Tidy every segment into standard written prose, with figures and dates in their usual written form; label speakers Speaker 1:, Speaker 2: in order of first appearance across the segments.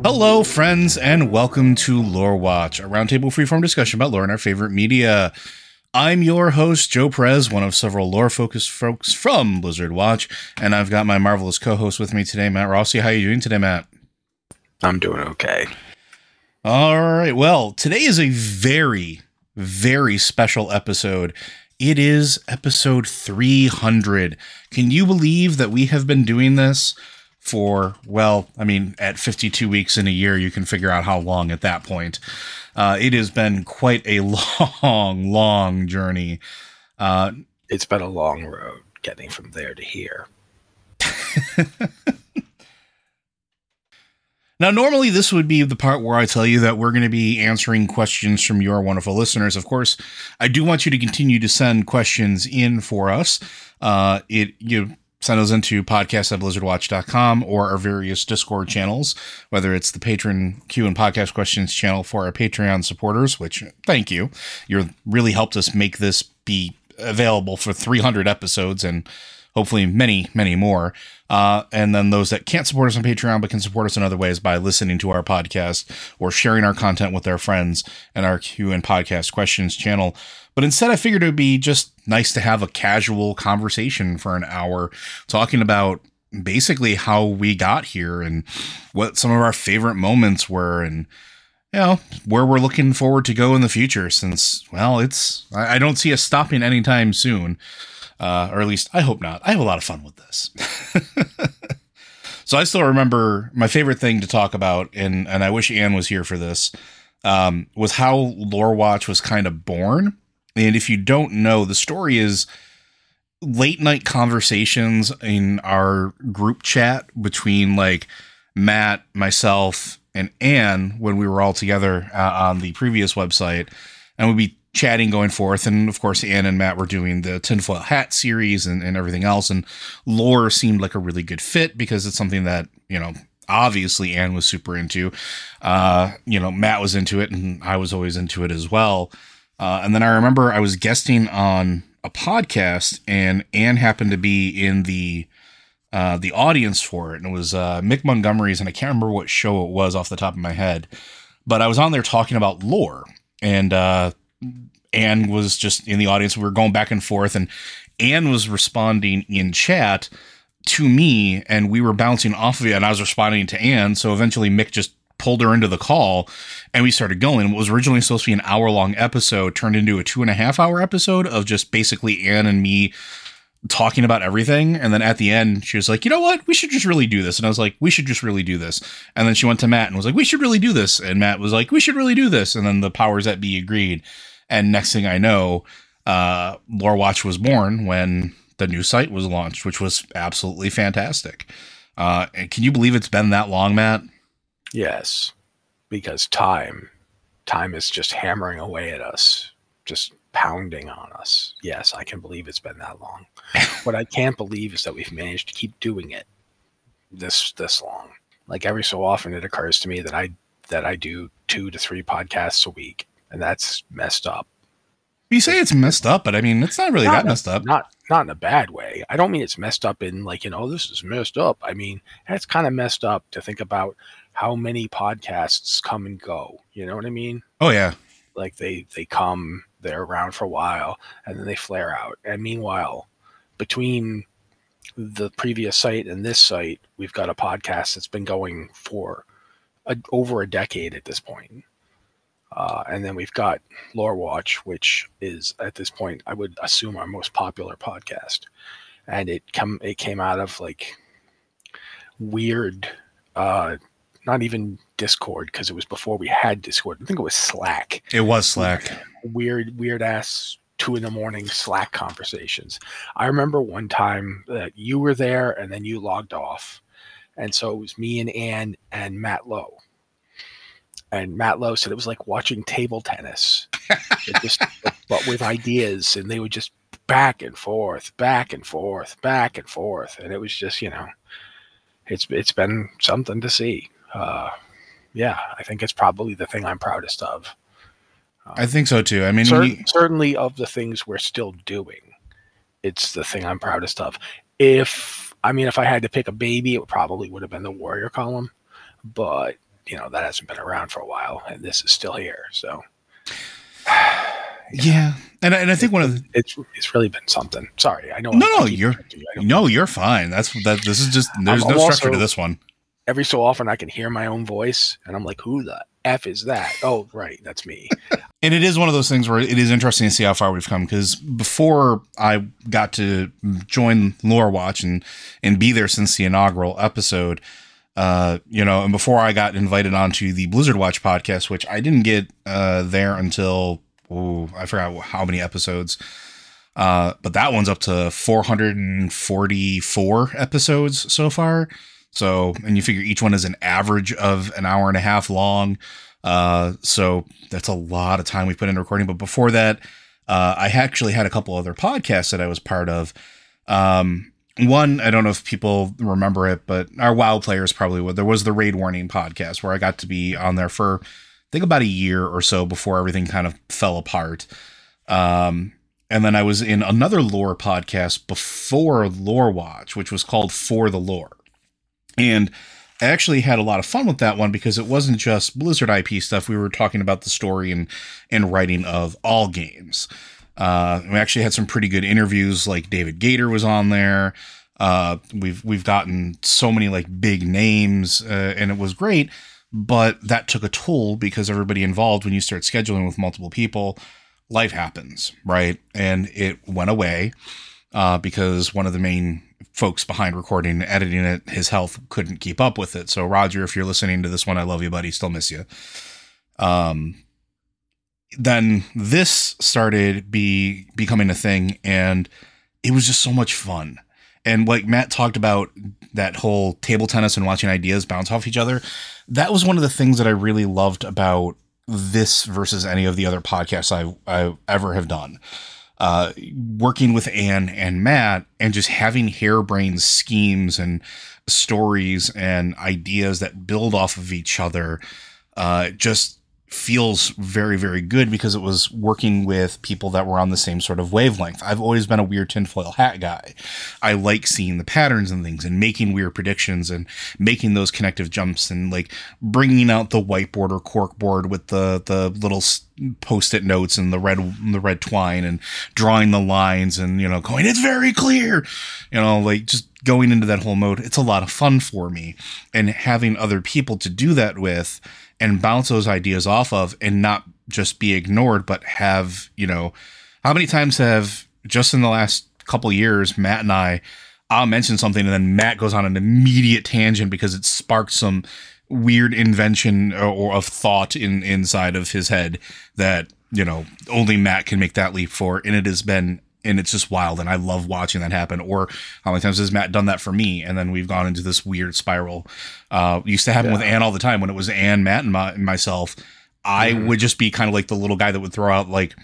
Speaker 1: Hello, friends, and welcome to Lore Watch, a roundtable freeform discussion about lore and our favorite media. I'm your host, Joe Perez, one of several lore-focused folks from Blizzard Watch, and I've got my marvelous co-host with me today, Matt Rossi. How are you doing today, Matt?
Speaker 2: I'm doing okay.
Speaker 1: All right, well, today is a very, very special episode. It is episode 300. Can you believe that we have been doing this for, well, I mean, at 52 weeks in a year, you can figure out how long at that point. It has been quite a long journey.
Speaker 2: It's been a long road getting from there to here.
Speaker 1: Now, normally this would be the part where I tell you that we're going to be answering questions from your wonderful listeners. Of course, I do want you to continue to send questions in for us. You send those into podcast@blizzardwatch.com or our various Discord channels, whether it's the Patron Q and Podcast Questions channel for our Patreon supporters, which, thank you. You really helped us make this be available for 300 episodes and hopefully many, many more. And then those that can't support us on Patreon but can support us in other ways by listening to our podcast or sharing our content with their friends and our Q and Podcast Questions channel. But instead, I figured it would be just nice to have a casual conversation for an hour talking about basically how we got here and what some of our favorite moments were and, you know, where we're looking forward to go in the future since, well, I don't see us stopping anytime soon. Or at least I hope not. I have a lot of fun with this. So I still remember my favorite thing to talk about, and I wish Anne was here for this, was how Lore Watch was kind of born. And if you don't know, the story is late night conversations in our group chat between like Matt, myself, and Anne when we were all together on the previous website. And we'd be chatting going forth. And of course, Anne and Matt were doing the Tinfoil Hat series and everything else. And lore seemed like a really good fit because it's something that, you know, obviously Anne was super into. Matt was into it and I was always into it as well. And then I remember I was guesting on a podcast and Anne happened to be in the audience for it. And it was Mick Montgomery's, and I can't remember what show it was off the top of my head, but I was on there talking about lore, and Anne was just in the audience. We were going back and forth, and Anne was responding in chat to me, and we were bouncing off of it, and I was responding to Anne. So eventually Mick just pulled her into the call, and we started going. What was originally supposed to be an hour-long episode turned into a 2.5-hour episode of just basically Anne and me talking about everything. And then at the end, she was like, you know what? We should just really do this. And I was like, we should just really do this. And then she went to Matt and was like, we should really do this. And Matt was like, we should really do this. And then the powers that be agreed. And next thing I know, Lore Watch was born when the new site was launched, which was absolutely fantastic. And can you believe it's been that long, Matt?
Speaker 2: Yes, because time is just hammering away at us, just pounding on us. Yes, I can believe it's been that long. What I can't believe is that we've managed to keep doing it this long. Like every so often, it occurs to me that I do 2 to 3 podcasts a week, and that's messed up.
Speaker 1: You say it's messed up, but I mean, it's not really that messed up.
Speaker 2: Not in a bad way. I don't mean it's messed up in like, this is messed up. I mean, it's kind of messed up to think about how many podcasts come and go. You know what I mean?
Speaker 1: Oh, yeah.
Speaker 2: Like they come, they're around for a while, and then they flare out. And meanwhile, between the previous site and this site, we've got a podcast that's been going for over a decade at this point. And then we've got Lore Watch, which is at this point, I would assume, our most popular podcast. And it came out of like weird, not even Discord, because it was before we had Discord. I think it was Slack.
Speaker 1: It was Slack.
Speaker 2: Weird ass 2 a.m. Slack conversations. I remember one time that you were there and then you logged off. And so it was me and Anne and Matt Lowe. And Matt Lowe said it was like watching table tennis, but with ideas, and they would just back and forth. And it was just, it's been something to see. Yeah, I think it's probably the thing I'm proudest of.
Speaker 1: I think so too. I mean,
Speaker 2: certainly of the things we're still doing, it's the thing I'm proudest of. If I had to pick a baby, it probably would have been the Warrior column, but that hasn't been around for a while, and this is still here. So
Speaker 1: yeah. And I think
Speaker 2: it's really been something. Sorry, I know.
Speaker 1: You're fine. This is just, there's no structure to this one.
Speaker 2: Every so often I can hear my own voice and I'm like, who the F is that? Oh, right. That's me.
Speaker 1: And it is one of those things where it is interesting to see how far we've come, because before I got to join Lore Watch and be there since the inaugural episode, and before I got invited onto the Blizzard Watch podcast, which I didn't get there until, I forgot how many episodes. But that one's up to 444 episodes so far. So, and you figure each one is an average of an hour and a half long. So that's a lot of time we put into recording. But before that, I actually had a couple other podcasts that I was part of. One, I don't know if people remember it, but our WoW players probably would. There was the Raid Warning podcast where I got to be on there for, I think, about a year or so before everything kind of fell apart. And then I was in another lore podcast before Lore Watch, which was called For the Lore. And I actually had a lot of fun with that one because it wasn't just Blizzard IP stuff. We were talking about the story and writing of all games. We actually had some pretty good interviews, like David Gator was on there. We've gotten so many like big names, and it was great, but that took a toll because everybody involved, when you start scheduling with multiple people, life happens, right? And it went away because one of the main folks behind recording and editing it, his health couldn't keep up with it. So Roger, if you're listening to this one, I love you, buddy. Still miss you. Then this started becoming a thing, and it was just so much fun. And like Matt talked about, that whole table tennis and watching ideas bounce off each other, that was one of the things that I really loved about this versus any of the other podcasts I ever have done. Working with Anne and Matt and just having harebrained schemes and stories and ideas that build off of each other, just feels very, very good because it was working with people that were on the same sort of wavelength. I've always been a weird tinfoil hat guy. I like seeing the patterns and things and making weird predictions and making those connective jumps and like bringing out the whiteboard or corkboard with the little post-it notes and the red twine and drawing the lines and, going, it's very clear, like just going into that whole mode. It's a lot of fun for me, and having other people to do that with and bounce those ideas off of and not just be ignored, but have, how many times have just in the last couple of years, Matt and I'll mention something and then Matt goes on an immediate tangent because it sparked some weird invention or of thought inside of his head that, only Matt can make that leap for. And it's just wild. And I love watching that happen. Or how many times has Matt done that for me? And then we've gone into this weird spiral. Used to happen with Ann all the time. When it was Ann, Matt, and myself, I would just be kind of like the little guy that would throw out like,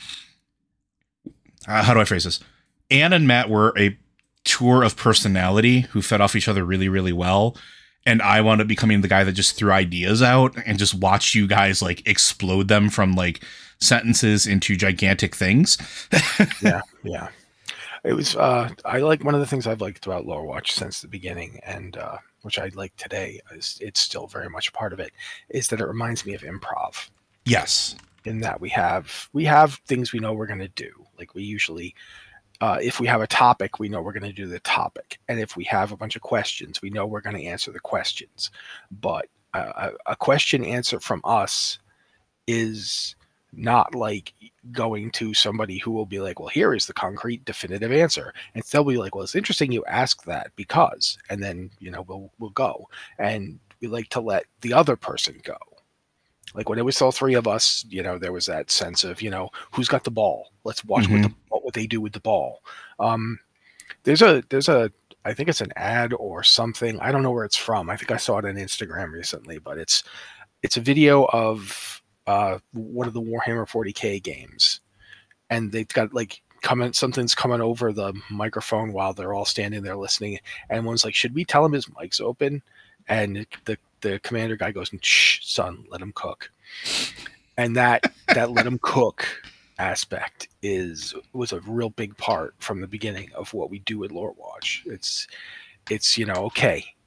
Speaker 1: how do I phrase this? Ann and Matt were a tour of personality who fed off each other really, really well. And I wound up becoming the guy that just threw ideas out and just watched you guys like explode them from like sentences into gigantic things.
Speaker 2: Yeah. It was, I like one of the things I've liked throughout Lore Watch since the beginning, and which I like today, is it's still very much a part of it, is that it reminds me of improv.
Speaker 1: Yes.
Speaker 2: In that we have things we know we're going to do. Like we usually, if we have a topic, we know we're going to do the topic. And if we have a bunch of questions, we know we're going to answer the questions. But a question answer from us is not like going to somebody who will be like, well, here is the concrete definitive answer. And they'll be like, well, it's interesting you ask that because, and then, we'll go. And we like to let the other person go. Like when it was all three of us, there was that sense of, who's got the ball? Let's watch what they do with the ball. There's a, I think it's an ad or something. I don't know where it's from. I think I saw it on Instagram recently, but it's a video of one of the Warhammer 40K games, and they've got like something's coming over the microphone while they're all standing there listening, and one's like, should we tell him his mic's open? And the commander guy goes, shh, son, let him cook. And that let him cook aspect was a real big part from the beginning of what we do at Lore Watch. It's okay,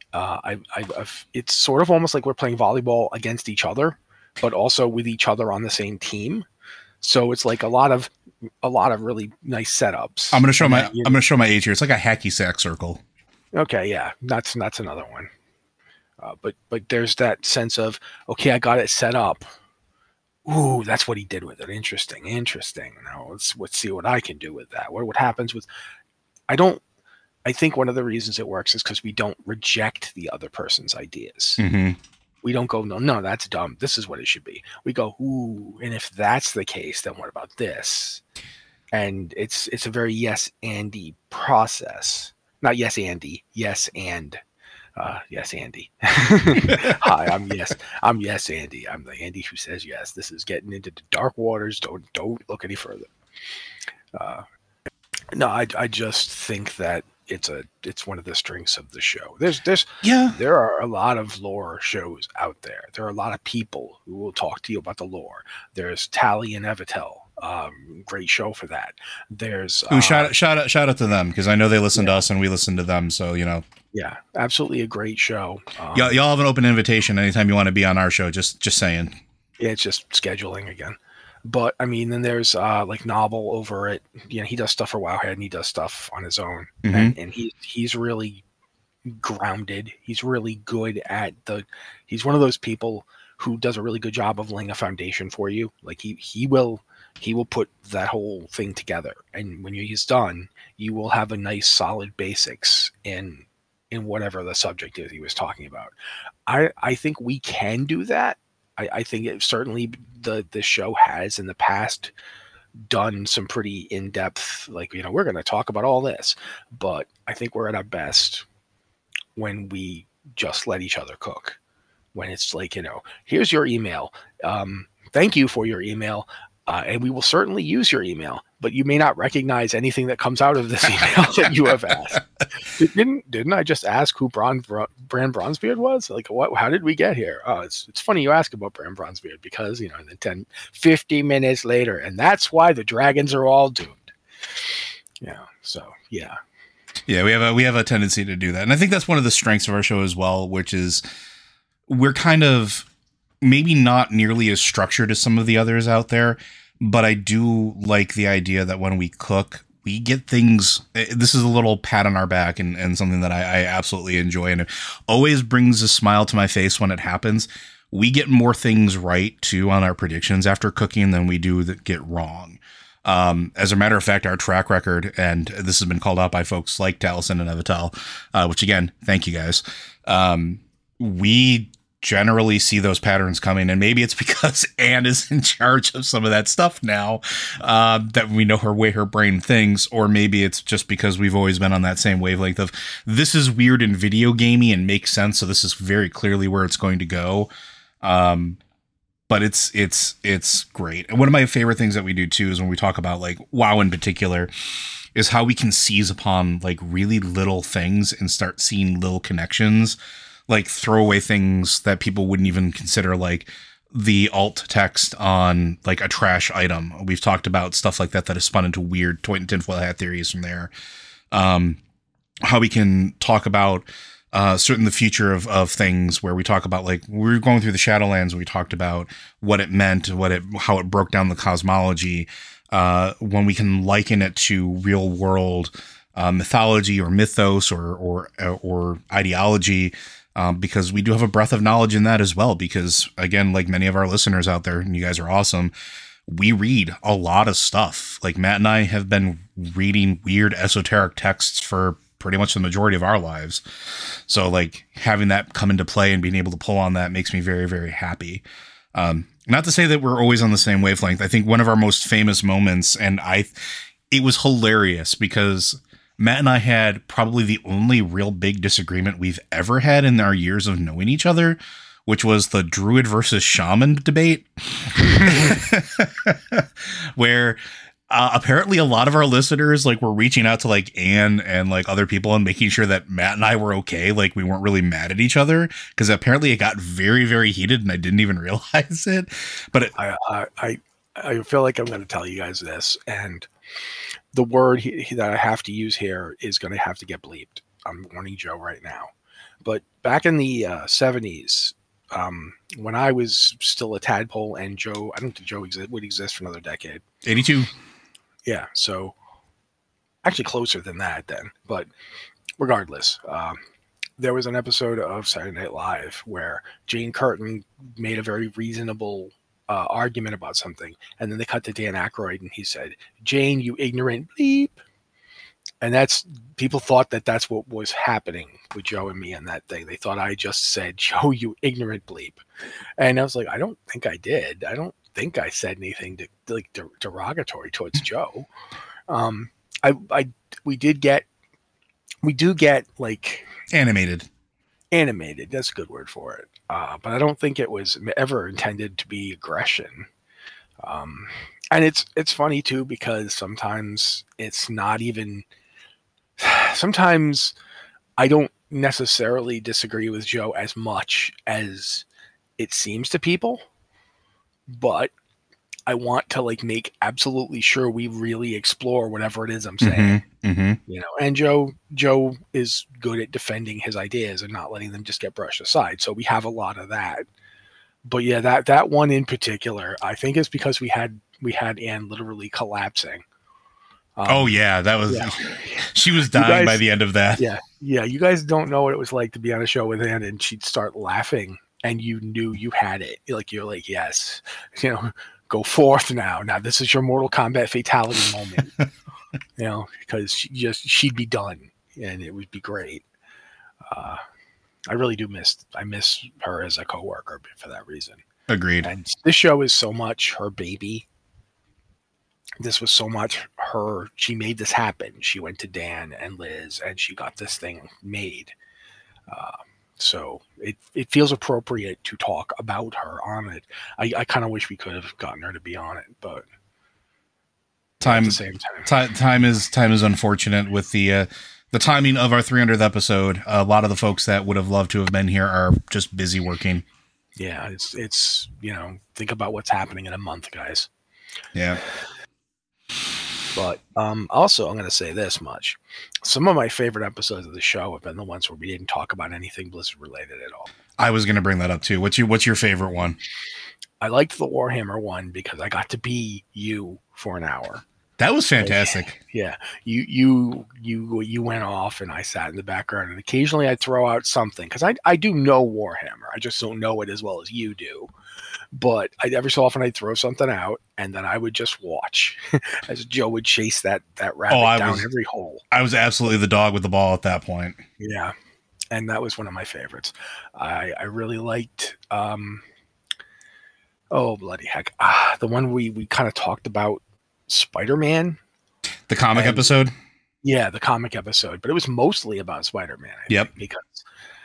Speaker 2: It's sort of almost like we're playing volleyball against each other, but also with each other on the same team. So it's like a lot of really nice setups.
Speaker 1: I'm gonna show my age here. It's like a hacky sack circle.
Speaker 2: Okay, yeah, that's another one. But there's that sense of, okay, I got it set up. Ooh, that's what he did with it. Interesting. Now let's see what I can do with that. What happens with? I think one of the reasons it works is because we don't reject the other person's ideas.
Speaker 1: Mm-hmm.
Speaker 2: We don't go, no, that's dumb. This is what it should be. We go, ooh, and if that's the case, then what about this? And it's a very yes Andy process. Not yes Andy, yes and. Yes, Andy. Hi, I'm yes Andy. I'm the Andy who says yes. This is getting into the dark waters. Don't look any further. No, I just think that it's one of the strengths of the show. There are a lot of lore shows out there. There are a lot of people who will talk to you about the lore. There's Tally and Evitel. Great show for that. There's
Speaker 1: shout out to them, because I know they listen to us and we listen to them. So
Speaker 2: yeah, absolutely a great show.
Speaker 1: Y'all have an open invitation anytime you want to be on our show. Just saying.
Speaker 2: Yeah, it's just scheduling again. But I mean, then there's like Novel over it. He does stuff for Wowhead and he does stuff on his own,
Speaker 1: mm-hmm.
Speaker 2: and he's really grounded. He's really good at he's one of those people who does a really good job of laying a foundation for you. Like he will put that whole thing together, and when he's done, you will have a nice solid basics in whatever the subject is he was talking about. I think we can do that. I think it certainly the show has in the past done some pretty in-depth, like, we're going to talk about all this, but I think we're at our best when we just let each other cook. When it's like, here's your email. Thank you for your email. And we will certainly use your email, but you may not recognize anything that comes out of this email that you have asked. Didn't I just ask who Bran Bronzebeard was? Like, what? How did we get here? Oh, it's funny you ask about Bran Bronzebeard, because, and then 50 minutes later, and that's why the dragons are all doomed. Yeah. So, yeah.
Speaker 1: Yeah, we have a tendency to do that. And I think that's one of the strengths of our show as well, which is we're kind of maybe not nearly as structured as some of the others out there, but I do like the idea that when we cook, we get things. This is a little pat on our back and something that I absolutely enjoy, and it always brings a smile to my face when it happens. We get more things right too on our predictions after cooking than we do that get wrong. As a matter of fact, our track record, and this has been called out by folks like Taliesin and Evitel, which again, thank you guys. We generally see those patterns coming, and maybe it's because Anne is in charge of some of that stuff now, that we know her way her brain thinks, or maybe it's just because we've always been on that same wavelength of this is weird and video gamey and makes sense, so this is very clearly where it's going to go. But it's great. And one of my favorite things that we do too is when we talk about like WoW in particular, is how we can seize upon like really little things and start seeing little connections, like throwaway things that people wouldn't even consider, like the alt text on like a trash item. We've talked about stuff like that has spun into weird tinfoil hat theories from there. How we can talk about certain the future of things, where we talk about, like, we were going through the Shadowlands, we talked about what it meant, how it broke down the cosmology, when we can liken it to real world mythology or mythos or ideology, because we do have a breadth of knowledge in that as well. Because again, like many of our listeners out there, and you guys are awesome, we read a lot of stuff. Like Matt and I have been reading weird esoteric texts for pretty much the majority of our lives. So like having that come into play and being able to pull on that makes me very, very happy. Not to say that we're always on the same wavelength. I think one of our most famous moments, and it was hilarious because Matt and I had probably the only real big disagreement we've ever had in our years of knowing each other, which was the druid versus shaman debate, where apparently a lot of our listeners like were reaching out to like Anne and like other people and making sure that Matt and I were okay. Like we weren't really mad at each other, because apparently it got very, very heated and I didn't even realize it. But
Speaker 2: I feel like I'm going to tell you guys this, and the word that I have to use here is going to have to get bleeped. I'm warning Joe right now. But back in the 70s, when I was still a tadpole and Joe, I don't think Joe would exist for another decade.
Speaker 1: 82.
Speaker 2: Yeah, so actually closer than that then. But regardless, there was an episode of Saturday Night Live where Jane Curtin made a very reasonable argument about something, and then they cut to Dan Aykroyd, and he said, "Jane, you ignorant bleep." And people thought that that's what was happening with Joe and me on that thing. They thought I just said, "Joe, you ignorant bleep," and I was like, I don't think I did. I don't think I said anything derogatory towards Joe. We do get like
Speaker 1: Animated.
Speaker 2: That's a good word for it. But I don't think it was ever intended to be aggression. And it's funny too, because sometimes it's not even. Sometimes I don't necessarily disagree with Joe as much as it seems to people, but I want to like make absolutely sure we really explore whatever it is I'm saying. You know, and Joe is good at defending his ideas and not letting them just get brushed aside. So we have a lot of that. But yeah, that one in particular, I think is because we had Anne literally collapsing.
Speaker 1: Oh yeah, that was. Yeah. She was dying by the end of that.
Speaker 2: Yeah. You guys don't know what it was like to be on a show with Anne, and she'd start laughing, and you knew you had it. You're like, yes, you know, go forth now. Now this is your Mortal Kombat fatality moment. You know, because she'd be done, and it would be great. I really do miss her as a coworker for that reason.
Speaker 1: Agreed.
Speaker 2: And this show is so much her baby. This was so much her. She made this happen. She went to Dan and Liz, and she got this thing made. So it feels appropriate to talk about her on it. I kind of wish we could have gotten her to be on it, but
Speaker 1: time
Speaker 2: at the same time,
Speaker 1: time is unfortunate with the timing of our 300th episode. A lot of the folks that would have loved to have been here are just busy working.
Speaker 2: Yeah, it's you know, think about what's happening in a month, guys.
Speaker 1: Yeah.
Speaker 2: But also, I'm going to say this much. Some of my favorite episodes of the show have been the ones where we didn't talk about anything Blizzard related at all.
Speaker 1: I was going to bring that up too. What's your favorite one?
Speaker 2: I liked the Warhammer one because I got to be you for an hour.
Speaker 1: That was fantastic.
Speaker 2: Yeah. You went off and I sat in the background, and occasionally I'd throw out something because I do know Warhammer. I just don't know it as well as you do. But every so often I'd throw something out, and then I would just watch as Joe would chase that rabbit down every hole.
Speaker 1: I was absolutely the dog with the ball at that point.
Speaker 2: Yeah, and that was one of my favorites. I really liked. Oh bloody heck! The one we kind of talked about, Spider-Man,
Speaker 1: the comic episode.
Speaker 2: Yeah, the comic episode, but it was mostly about Spider-Man. I think, because.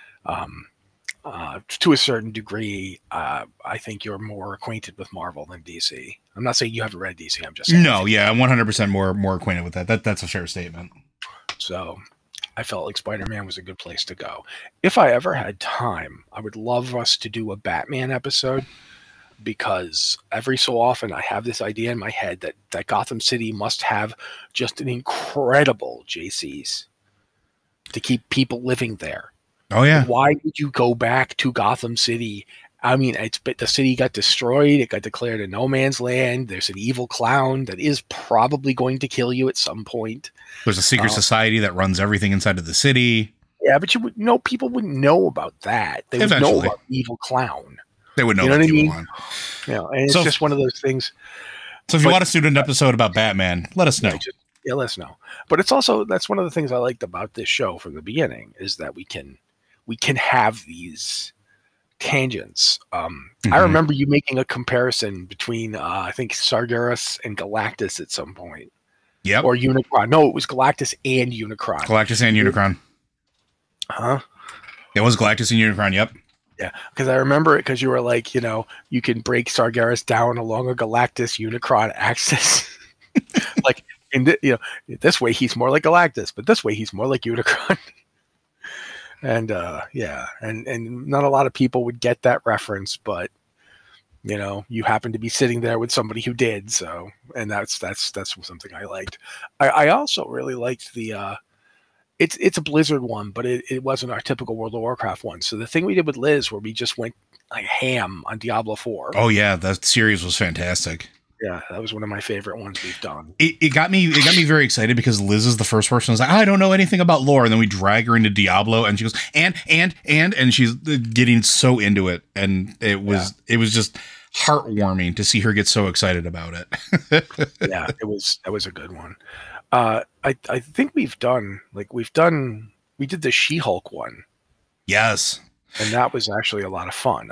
Speaker 2: To a certain degree, I think you're more acquainted with Marvel than DC. I'm not saying you haven't read DC. I'm just saying.
Speaker 1: No, yeah, I'm 100% more acquainted with that. That's a fair statement.
Speaker 2: So I felt like Spider-Man was a good place to go. If I ever had time, I would love us to do a Batman episode, because every so often I have this idea in my head that Gotham City must have just an incredible JCs to keep people living there.
Speaker 1: Oh yeah.
Speaker 2: Why would you go back to Gotham City? I mean, the city got destroyed. It got declared a no man's land. There's an evil clown that is probably going to kill you at some point.
Speaker 1: There's a secret society that runs everything inside of the city.
Speaker 2: Yeah, but people wouldn't know about that. They would know about the evil clown.
Speaker 1: They would know about the evil clown.
Speaker 2: Yeah, and it's just one of those things.
Speaker 1: So if you want us to do an episode about Batman, let us know.
Speaker 2: Yeah, let us know. But it's also, that's one of the things I liked about this show from the beginning, is that we can have these tangents. I remember you making a comparison between I think Sargeras and Galactus at some point.
Speaker 1: Yep.
Speaker 2: Or Unicron. No, it was Galactus and Unicron.
Speaker 1: Galactus and Unicron.
Speaker 2: Huh?
Speaker 1: It was Galactus and Unicron, yep.
Speaker 2: Yeah, because I remember it because you were like, you can break Sargeras down along a Galactus Unicron axis. Like, this way he's more like Galactus, but this way he's more like Unicron. And and not a lot of people would get that reference, but you happen to be sitting there with somebody who did. So, and that's something I liked. I also really liked the it's a Blizzard one, but it wasn't our typical World of Warcraft one. So the thing we did with Liz, where we just went like ham on Diablo 4.
Speaker 1: Oh yeah, that series was fantastic.
Speaker 2: Yeah, that was one of my favorite ones we've done.
Speaker 1: It got me very excited because Liz is the first person who's like, I don't know anything about lore, and then we drag her into Diablo, and she goes and she's getting so into it, and it was just heartwarming to see her get so excited about it.
Speaker 2: Yeah, that was a good one. I think we did the She-Hulk one.
Speaker 1: Yes,
Speaker 2: and that was actually a lot of fun.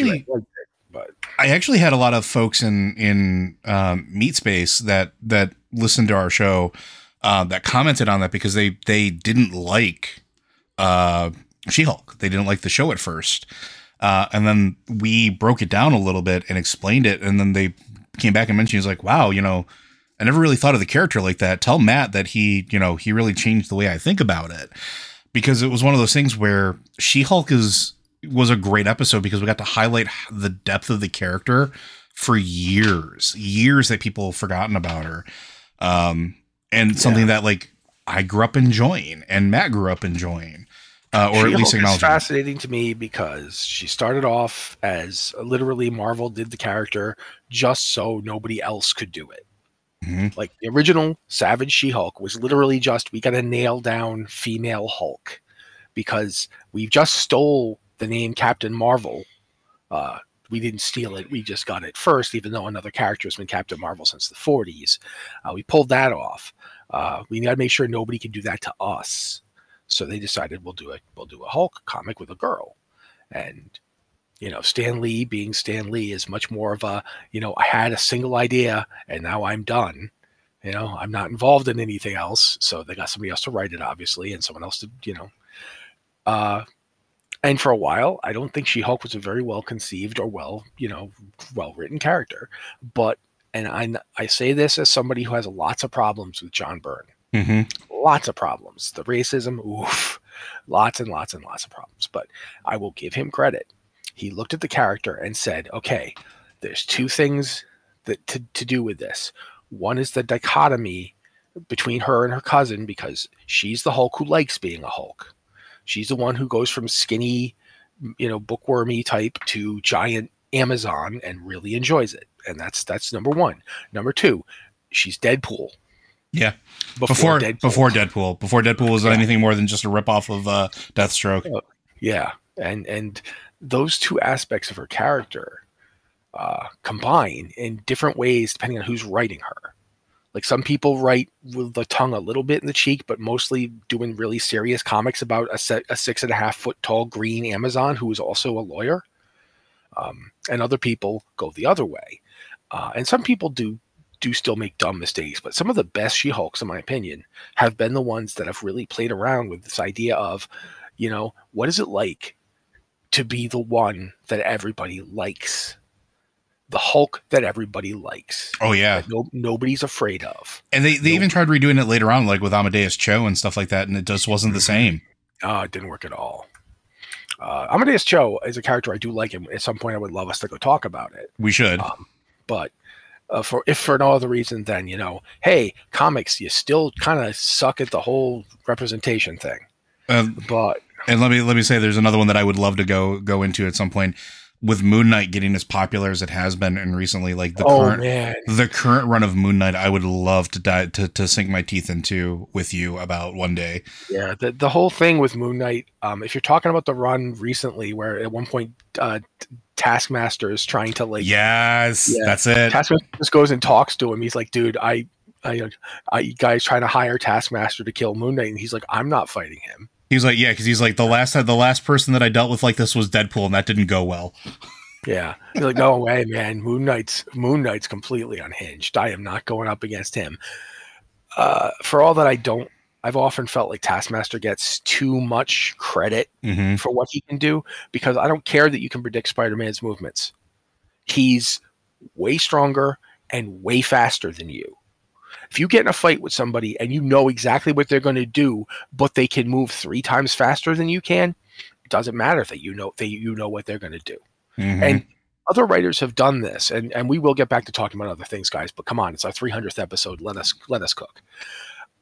Speaker 1: I actually had a lot of folks in Meat Space that listened to our show that commented on that because they didn't like She-Hulk. They didn't like the show at first. And then we broke it down a little bit and explained it. And then they came back and mentioned, he's like, wow, I never really thought of the character like that. Tell Matt that he really changed the way I think about it, because it was one of those things where She-Hulk was a great episode because we got to highlight the depth of the character for years that people have forgotten about her. And something that like I grew up enjoying and Matt grew up enjoying, or at least acknowledging.
Speaker 2: It's fascinating to me because she started off as literally Marvel did the character just so nobody else could do it. Mm-hmm. Like the original Savage She-Hulk was literally just, we got to nail down female Hulk because we just stole the name Captain Marvel. We didn't steal it. We just got it first, even though another character has been Captain Marvel since the 40s. We pulled that off. We got to make sure nobody can do that to us. So they decided we'll do a Hulk comic with a girl. And, Stan Lee being Stan Lee is much more of a, I had a single idea and now I'm done. I'm not involved in anything else. So they got somebody else to write it, obviously, and someone else to, and for a while, I don't think She-Hulk was a very well conceived or well written character. But, and I say this as somebody who has lots of problems with John Byrne. Mm-hmm. Lots of problems. The racism, oof, lots and lots and lots of problems. But I will give him credit. He looked at the character and said, okay, there's two things that to do with this. One is the dichotomy between her and her cousin, because she's the Hulk who likes being a Hulk. She's the one who goes from skinny, bookwormy type to giant Amazon and really enjoys it. And that's number one. Number two, she's Deadpool.
Speaker 1: Yeah. Before Deadpool. Before Deadpool was anything more than just a ripoff of Deathstroke.
Speaker 2: Yeah. And those two aspects of her character combine in different ways depending on who's writing her. Like some people write with the tongue a little bit in the cheek, but mostly doing really serious comics about a 6.5 foot tall green Amazon who is also a lawyer. And other people go the other way. And some people do still make dumb mistakes, but some of the best She-Hulks, in my opinion, have been the ones that have really played around with this idea of, what is it like to be the one that everybody likes? The Hulk that everybody likes.
Speaker 1: Oh yeah,
Speaker 2: nobody's afraid of.
Speaker 1: And they even tried redoing it later on, like with Amadeus Cho and stuff like that, and it just wasn't the same.
Speaker 2: It didn't work at all. Amadeus Cho is a character I do like, and at some point I would love us to go talk about it.
Speaker 1: We should.
Speaker 2: But if for no other reason than hey, comics, you still kind of suck at the whole representation thing. But
Speaker 1: let me say, there's another one that I would love to go into at some point. With Moon Knight getting as popular as it has been, and recently, like the current run of Moon Knight, I would love to sink my teeth into with you about one day.
Speaker 2: Yeah, the whole thing with Moon Knight. If you're talking about the run recently, where at one point Taskmaster is trying to that's it. Taskmaster just goes and talks to him. He's like, dude, I you guys trying to hire Taskmaster to kill Moon Knight, and he's like, I'm not fighting him.
Speaker 1: He's like, yeah, because he's like, the last person that I dealt with like this was Deadpool, and that didn't go well.
Speaker 2: Yeah, he's like, no way, man. Moon Knight's completely unhinged. I am not going up against him. For all that I've often felt like Taskmaster gets too much credit for what he can do, because I don't care that you can predict Spider-Man's movements. He's way stronger and way faster than you. If you get in a fight with somebody and you know exactly what they're going to do, but they can move 3 times faster than you can, it doesn't matter that you know what they're going to do. Mm-hmm. And other writers have done this, and we will get back to talking about other things, guys. But come on, it's our 300th episode. Let us cook.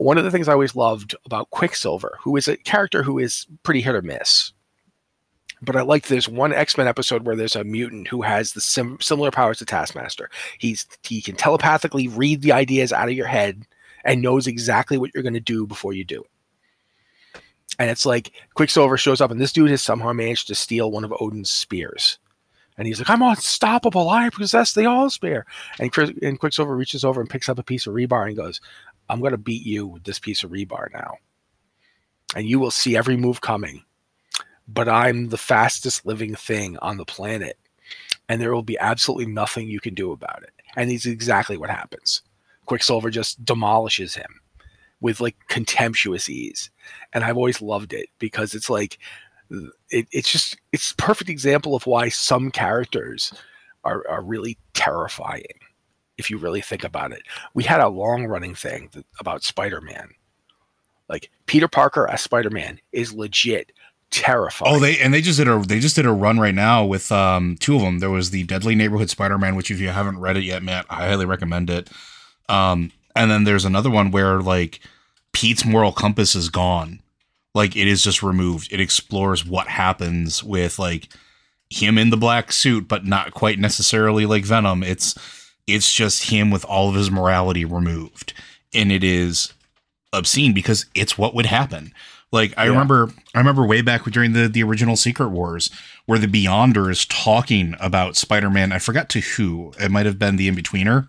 Speaker 2: one of the things I always loved about Quicksilver, who is a character who is pretty hit or miss, but I like there's one X-Men episode where there's a mutant who has the similar powers to Taskmaster. He can telepathically read the ideas out of your head and knows exactly what you're going to do before you do it. And it's like Quicksilver shows up, and this dude has somehow managed to steal one of Odin's spears. And he's like, I'm unstoppable. I possess the All-Spear. And Quicksilver reaches over and picks up a piece of rebar and goes, I'm going to beat you with this piece of rebar now. And you will see every move coming. But I'm the fastest living thing on the planet. And there will be absolutely nothing you can do about it. And it's exactly what happens. Quicksilver just demolishes him with like contemptuous ease. And I've always loved it because it's like, it's a perfect example of why some characters are really terrifying if you really think about it. We had a long running thing about Spider-Man. Like Peter Parker as Spider-Man is legit terrifying.
Speaker 1: Oh, they just did a run right now with two of them. There was the Deadly Neighborhood Spider-Man, which if you haven't read it yet, Matt, I highly recommend it. And then there's another one where like Pete's moral compass is gone. Like it is just removed. It explores what happens with like him in the black suit, but not quite necessarily like Venom. It's just him with all of his morality removed. And it is obscene because it's what would happen. Like I remember way back during the original Secret Wars where the Beyonders talking about Spider-Man. I forgot to who. It might have been the In-Betweener.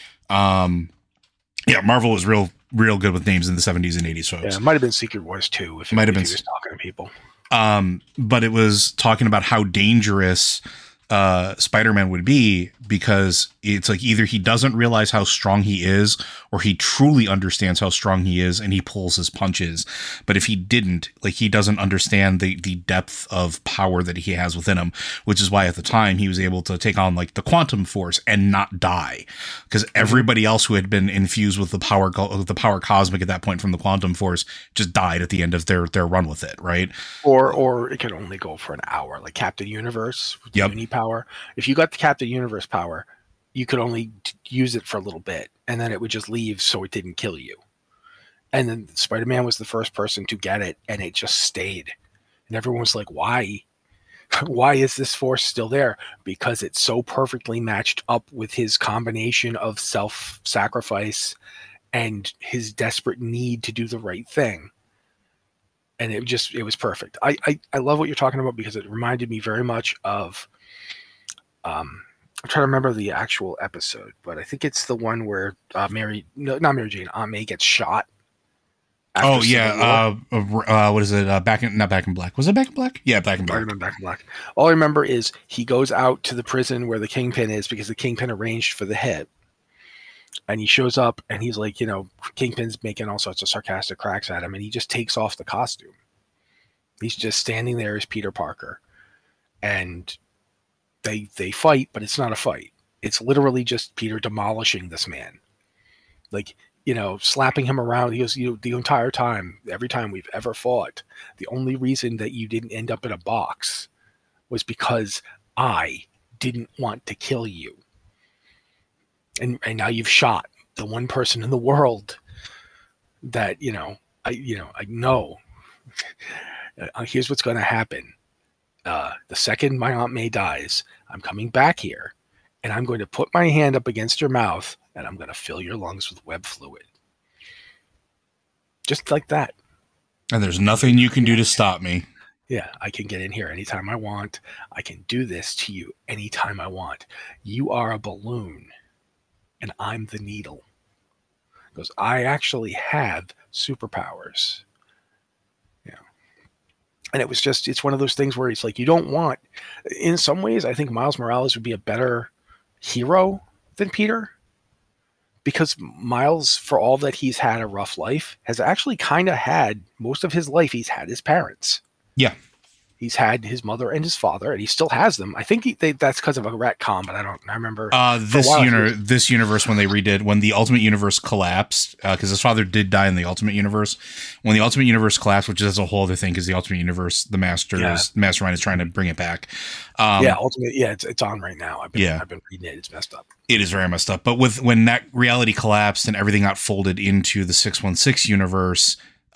Speaker 1: Yeah, Marvel was real good with names in the 70s and 80s, folks.
Speaker 2: Yeah, it might have been Secret Wars 2 if he was talking to people.
Speaker 1: But it was talking about how dangerous Spider-Man would be because it's like either he doesn't realize how strong he is or he truly understands how strong he is and he pulls his punches. But if he didn't, like he doesn't understand the depth of power that he has within him, which is why at the time he was able to take on like the quantum force and not die because everybody else who had been infused with the power cosmic at that point from the quantum force just died at the end of their run with it. Right.
Speaker 2: Or it could only go for an hour, like Captain Universe with the Uni power. If you got the Captain Universe power, you could only use it for a little bit and then it would just leave so it didn't kill you. And then Spider-Man was the first person to get it and it just stayed. And everyone was like, why? Why is this force still there? Because it's so perfectly matched up with his combination of self-sacrifice and his desperate need to do the right thing. And it was perfect. I love what you're talking about because it reminded me very much of I'm trying to remember the actual episode, but I think it's the one where not Mary Jane, Aunt May gets shot.
Speaker 1: Oh yeah, what is it? Not Back in Black. Was it Back in Black? Yeah, Back in Black.
Speaker 2: Back in Black. All I remember is he goes out to the prison where the Kingpin is because the Kingpin arranged for the hit. And he shows up and he's like, Kingpin's making all sorts of sarcastic cracks at him and he just takes off the costume. He's just standing there as Peter Parker. And they fight, but it's not a fight. It's literally just Peter demolishing this man. Like, slapping him around. He goes, the entire time, every time we've ever fought, the only reason that you didn't end up in a box was because I didn't want to kill you. And now you've shot the one person in the world that, I know. Here's what's going to happen. The second my Aunt May dies, I'm coming back here and I'm going to put my hand up against your mouth and I'm going to fill your lungs with web fluid. Just like that.
Speaker 1: And there's nothing you can do to stop me.
Speaker 2: Yeah, I can get in here anytime I want. I can do this to you anytime I want. You are a balloon. And I'm the needle. Because I actually have superpowers. Yeah. And it's one of those things where it's like, in some ways, I think Miles Morales would be a better hero than Peter. Because Miles, for all that he's had a rough life, has actually kind of had, most of his life, he's had his parents.
Speaker 1: Yeah.
Speaker 2: He's had his mother and his father, and he still has them. I think that's because of a retcon, but I remember.
Speaker 1: This universe, when the Ultimate Universe collapsed, because his father did die in the Ultimate Universe. When the Ultimate Universe collapsed, which is a whole other thing, because the Ultimate Universe, the mastermind is trying to bring it back.
Speaker 2: It's on right now. I've been reading it. It's messed up.
Speaker 1: It is very messed up. But when that reality collapsed and everything got folded into the 616 universe,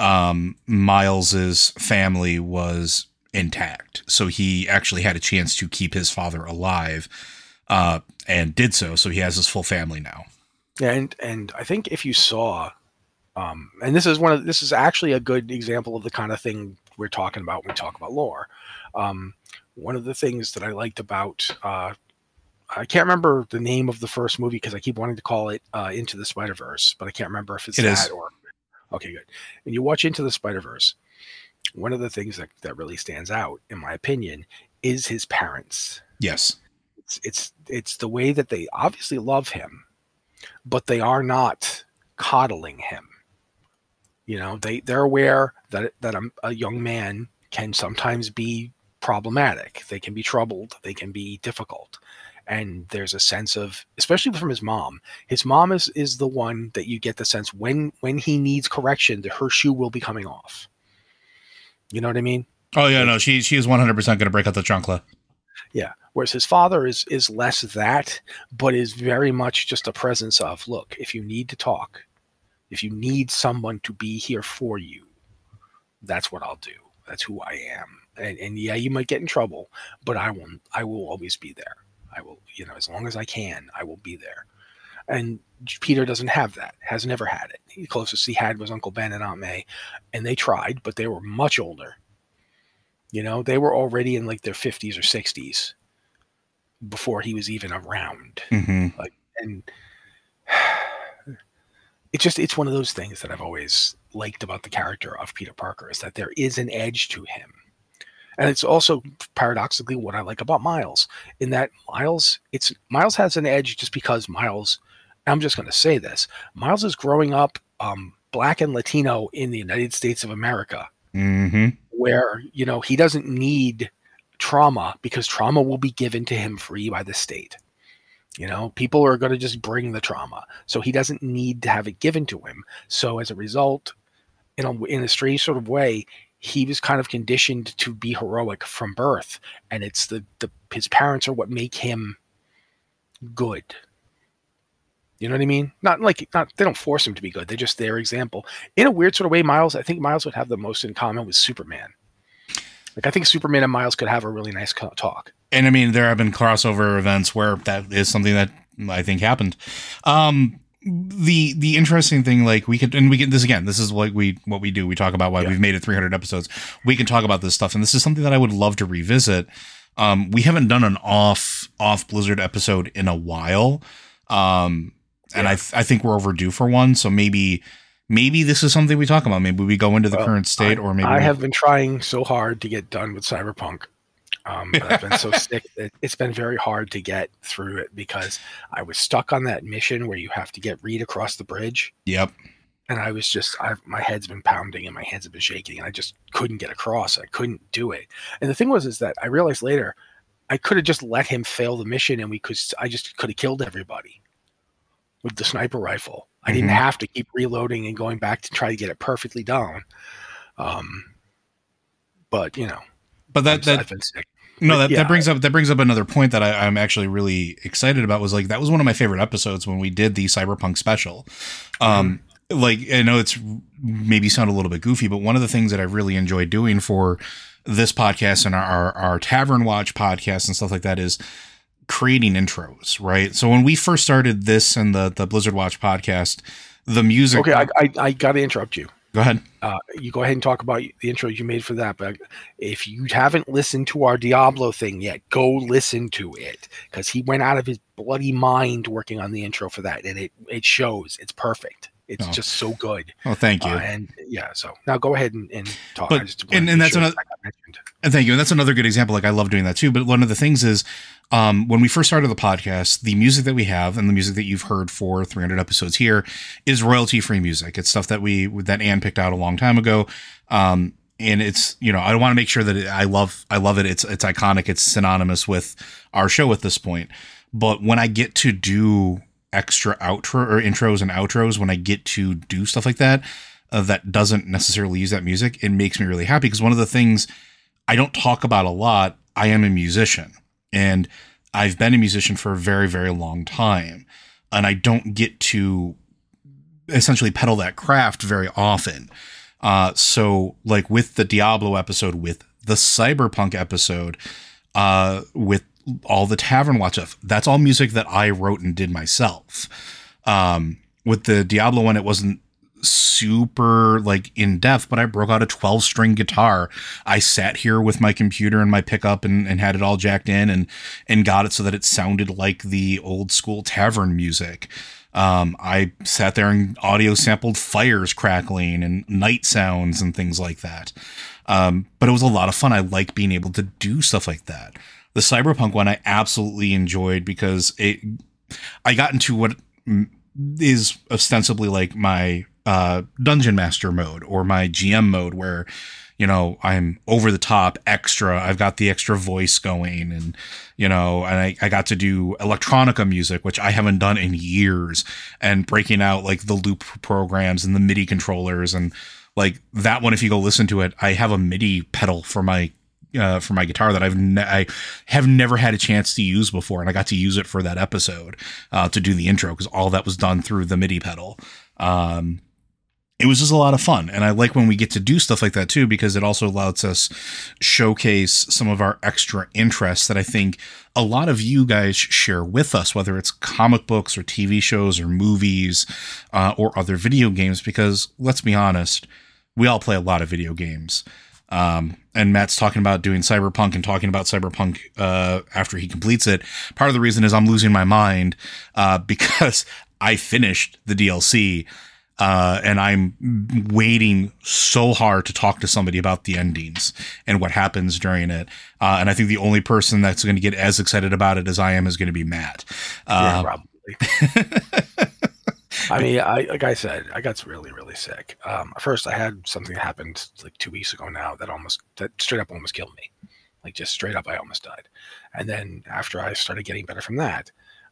Speaker 1: Miles's family was intact, so he actually had a chance to keep his father alive, and did so. So he has his full family now.
Speaker 2: Yeah, and I think if you saw, and this is actually a good example of the kind of thing we're talking about when we talk about lore. One of the things that I liked about, I can't remember the name of the first movie because I keep wanting to call it Into the Spider-Verse, but I can't remember if it is. Okay, good. When you watch Into the Spider-Verse, one of the things that really stands out, in my opinion, is his parents.
Speaker 1: Yes.
Speaker 2: It's the way that they obviously love him, but they are not coddling him. You know, they're aware that a young man can sometimes be problematic. They can be troubled. They can be difficult. And there's a sense of, especially from his mom. His mom is the one that you get the sense when he needs correction, that her shoe will be coming off. You know what I mean?
Speaker 1: Oh yeah, no, she is 100% going to break out the chancla.
Speaker 2: Yeah. Whereas his father is less that, but is very much just a presence of, look, if you need to talk, if you need someone to be here for you, that's what I'll do. That's who I am. And yeah, you might get in trouble, but I will always be there. I will, as long as I can, I will be there. And Peter doesn't have that, has never had it. The closest he had was Uncle Ben and Aunt May, and they tried, but they were much older. They were already in like their 50s or 60s before he was even around.
Speaker 1: Mm-hmm.
Speaker 2: It's one of those things that I've always liked about the character of Peter Parker, is that there is an edge to him. And it's also paradoxically what I like about Miles, in that Miles has an edge just because Miles, I'm just going to say this, Miles is growing up Black and Latino in the United States of America,
Speaker 1: mm-hmm.
Speaker 2: where, he doesn't need trauma because trauma will be given to him free by the state. People are going to just bring the trauma. So he doesn't need to have it given to him. So as a result, in a strange sort of way, he was kind of conditioned to be heroic from birth, and it's his parents are what make him good. You know what I mean? Not they don't force him to be good. They're just their example. In a weird sort of way, I think Miles would have the most in common with Superman. Like, I think Superman and Miles could have a really nice talk.
Speaker 1: And I mean, there have been crossover events where that is something that I think happened. The interesting thing, like, we can this is like what we do. We talk about why we've made it 300 episodes. We can talk about this stuff. And this is something that I would love to revisit. We haven't done an off Blizzard episode in a while. And I think we're overdue for one. So maybe this is something we talk about. Maybe we go into the current state, or maybe
Speaker 2: I have been trying so hard to get done with Cyberpunk. But I've been so sick that it's been very hard to get through it, because I was stuck on that mission where you have to get Reed across the bridge.
Speaker 1: Yep.
Speaker 2: And I was just, my head's been pounding and my hands have been shaking, and I just couldn't get across. I couldn't do it. And the thing is that I realized later, I could have just let him fail the mission, and I just could have killed everybody with the sniper rifle. I didn't have to keep reloading and going back to try to get it perfectly done. But I've been sick.
Speaker 1: No, that brings up another point that I'm actually really excited about. Was like, that was one of my favorite episodes when we did the Cyberpunk special. Like, I know it's maybe sound a little bit goofy, but one of the things that I really enjoyed doing for this podcast and our Tavern Watch podcast and stuff like that is creating intros, right? So when we first started this and the Blizzard Watch podcast, the music.
Speaker 2: Okay, I got to interrupt you.
Speaker 1: Go ahead.
Speaker 2: You go ahead and talk about the intro you made for that. But if you haven't listened to our Diablo thing yet, go listen to it, because he went out of his bloody mind working on the intro for that, and it shows. It's perfect. It's just so good.
Speaker 1: Oh, thank you.
Speaker 2: And yeah, so now go ahead and talk.
Speaker 1: But, and that's another. And thank you. And that's another good example. Like, I love doing that too. But one of the things is, when we first started the podcast, the music that we have and the music that you've heard for 300 episodes here is royalty free music. It's stuff that Ann picked out a long time ago. and it's, you know, I want to make sure that I love it. It's iconic. It's synonymous with our show at this point. But when I get to do extra outro or intros and outros, when I get to do stuff like that, that doesn't necessarily use that music, it makes me really happy. Because one of the things I don't talk about a lot, I am a musician, and I've been a musician for a very, very long time, and I don't get to essentially peddle that craft very often. So like with the Diablo episode, with the Cyberpunk episode, with all the Tavern Watch stuff, that's all music that I wrote and did myself. With the Diablo one, it wasn't super like in depth, but I broke out a 12-string guitar. I sat here with my computer and my pickup and had it all jacked in and got it so that it sounded like the old school tavern music. I sat there and audio sampled fires crackling and night sounds and things like that. But it was a lot of fun. I like being able to do stuff like that. The Cyberpunk one I absolutely enjoyed because I got into what is ostensibly like my dungeon master mode or my GM mode, where, you know, I'm over the top extra. I've got the extra voice going, and, you know, and I got to do electronica music, which I haven't done in years, and breaking out like the loop programs and the MIDI controllers. And like that one, if you go listen to it, I have a MIDI pedal for my guitar that I have never had a chance to use before. And I got to use it for that episode, to do the intro, because all that was done through the MIDI pedal. It was just a lot of fun. And I like when we get to do stuff like that too, because it also allows us showcase some of our extra interests that I think a lot of you guys share with us, whether it's comic books or TV shows or movies, or other video games, because let's be honest, we all play a lot of video games. And Matt's talking about doing Cyberpunk and talking about Cyberpunk, after he completes it. Part of the reason is I'm losing my mind, because I finished the DLC, and I'm waiting so hard to talk to somebody about the endings and what happens during it. And I think the only person that's going to get as excited about it as I am is going to be Matt.
Speaker 2: Yeah, probably. I mean, like I said, I got really, really sick. First, I had something that happened like 2 weeks ago now that straight up almost killed me. Like just straight up, I almost died. And then after I started getting better from that,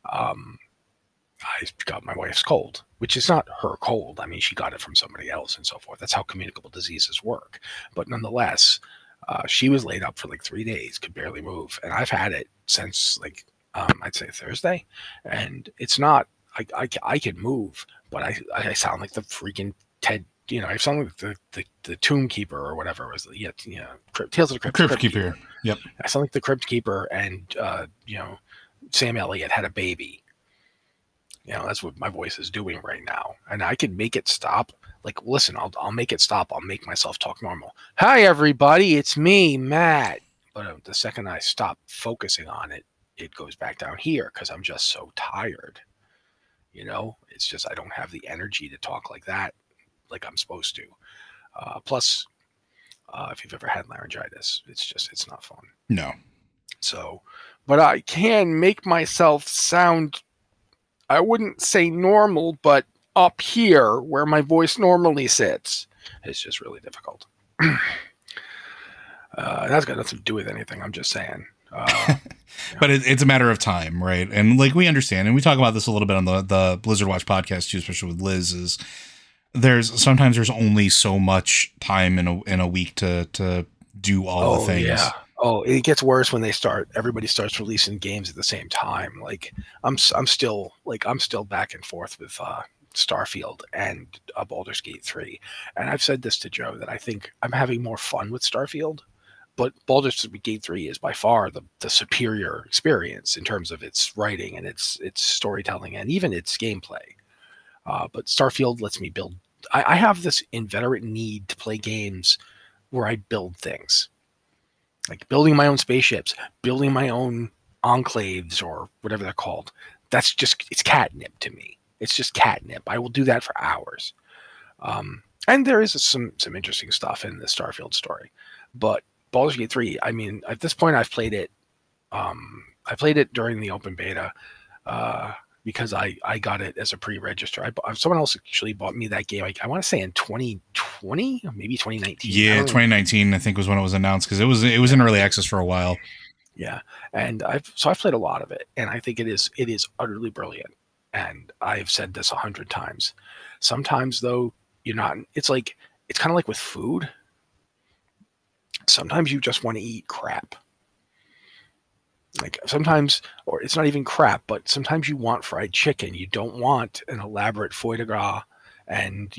Speaker 2: I got my wife's cold, which is not her cold. I mean, she got it from somebody else and so forth. That's how communicable diseases work. But nonetheless, she was laid up for like 3 days, could barely move. And I've had it since like, I'd say Thursday. And it's not, I can move, but I sound like the freaking Ted, you know, I sound like the Tomb Keeper or whatever it was. Tales of the
Speaker 1: Crypt Keeper. Yep.
Speaker 2: I sound like the Crypt Keeper, and, you know, Sam Elliott had a baby. You know, that's what my voice is doing right now. And I can make it stop. Like, listen, I'll make it stop. I'll make myself talk normal. Hi, everybody. It's me, Matt. But the second I stop focusing on it, it goes back down here because I'm just so tired. You know, it's just I don't have the energy to talk like that, like I'm supposed to. Plus, if you've ever had laryngitis, it's not fun.
Speaker 1: No.
Speaker 2: So, but I can make myself sound, I wouldn't say normal, but up here where my voice normally sits. It's just really difficult. That's got nothing to do with anything. I'm just saying.
Speaker 1: But it's a matter of time, right? And like we understand, and we talk about this a little bit on the Blizzard Watch podcast too, especially with Liz, is sometimes there's only so much time in a week to do all the things. Yeah.
Speaker 2: Oh, it gets worse when everybody starts releasing games at the same time. Like I'm still back and forth with Starfield and Baldur's Gate 3. And I've said this to Joe that I think I'm having more fun with Starfield, but Baldur's Gate 3 is by far the superior experience in terms of its writing and its storytelling and even its gameplay. But Starfield lets me build. I have this inveterate need to play games where I build things. Like building my own spaceships, building my own enclaves or whatever they're called. It's catnip to me. It's just catnip. I will do that for hours. And there is some interesting stuff in the Starfield story. But Baldur's Gate 3, I mean, at this point I've played it. I played it during the open beta because I got it as a pre-register. Someone else actually bought me that game. I want to say in 2020 2020, maybe 2019.
Speaker 1: Yeah, 2019 I think was when it was announced, because it was in early access for a while.
Speaker 2: Yeah, and I've played a lot of it, and I think it is utterly brilliant. And I've said this 100 times. Sometimes though, you're not. It's kind of like with food. Sometimes you just want to eat crap. Like sometimes, or it's not even crap, but sometimes you want fried chicken. You don't want an elaborate foie de gras and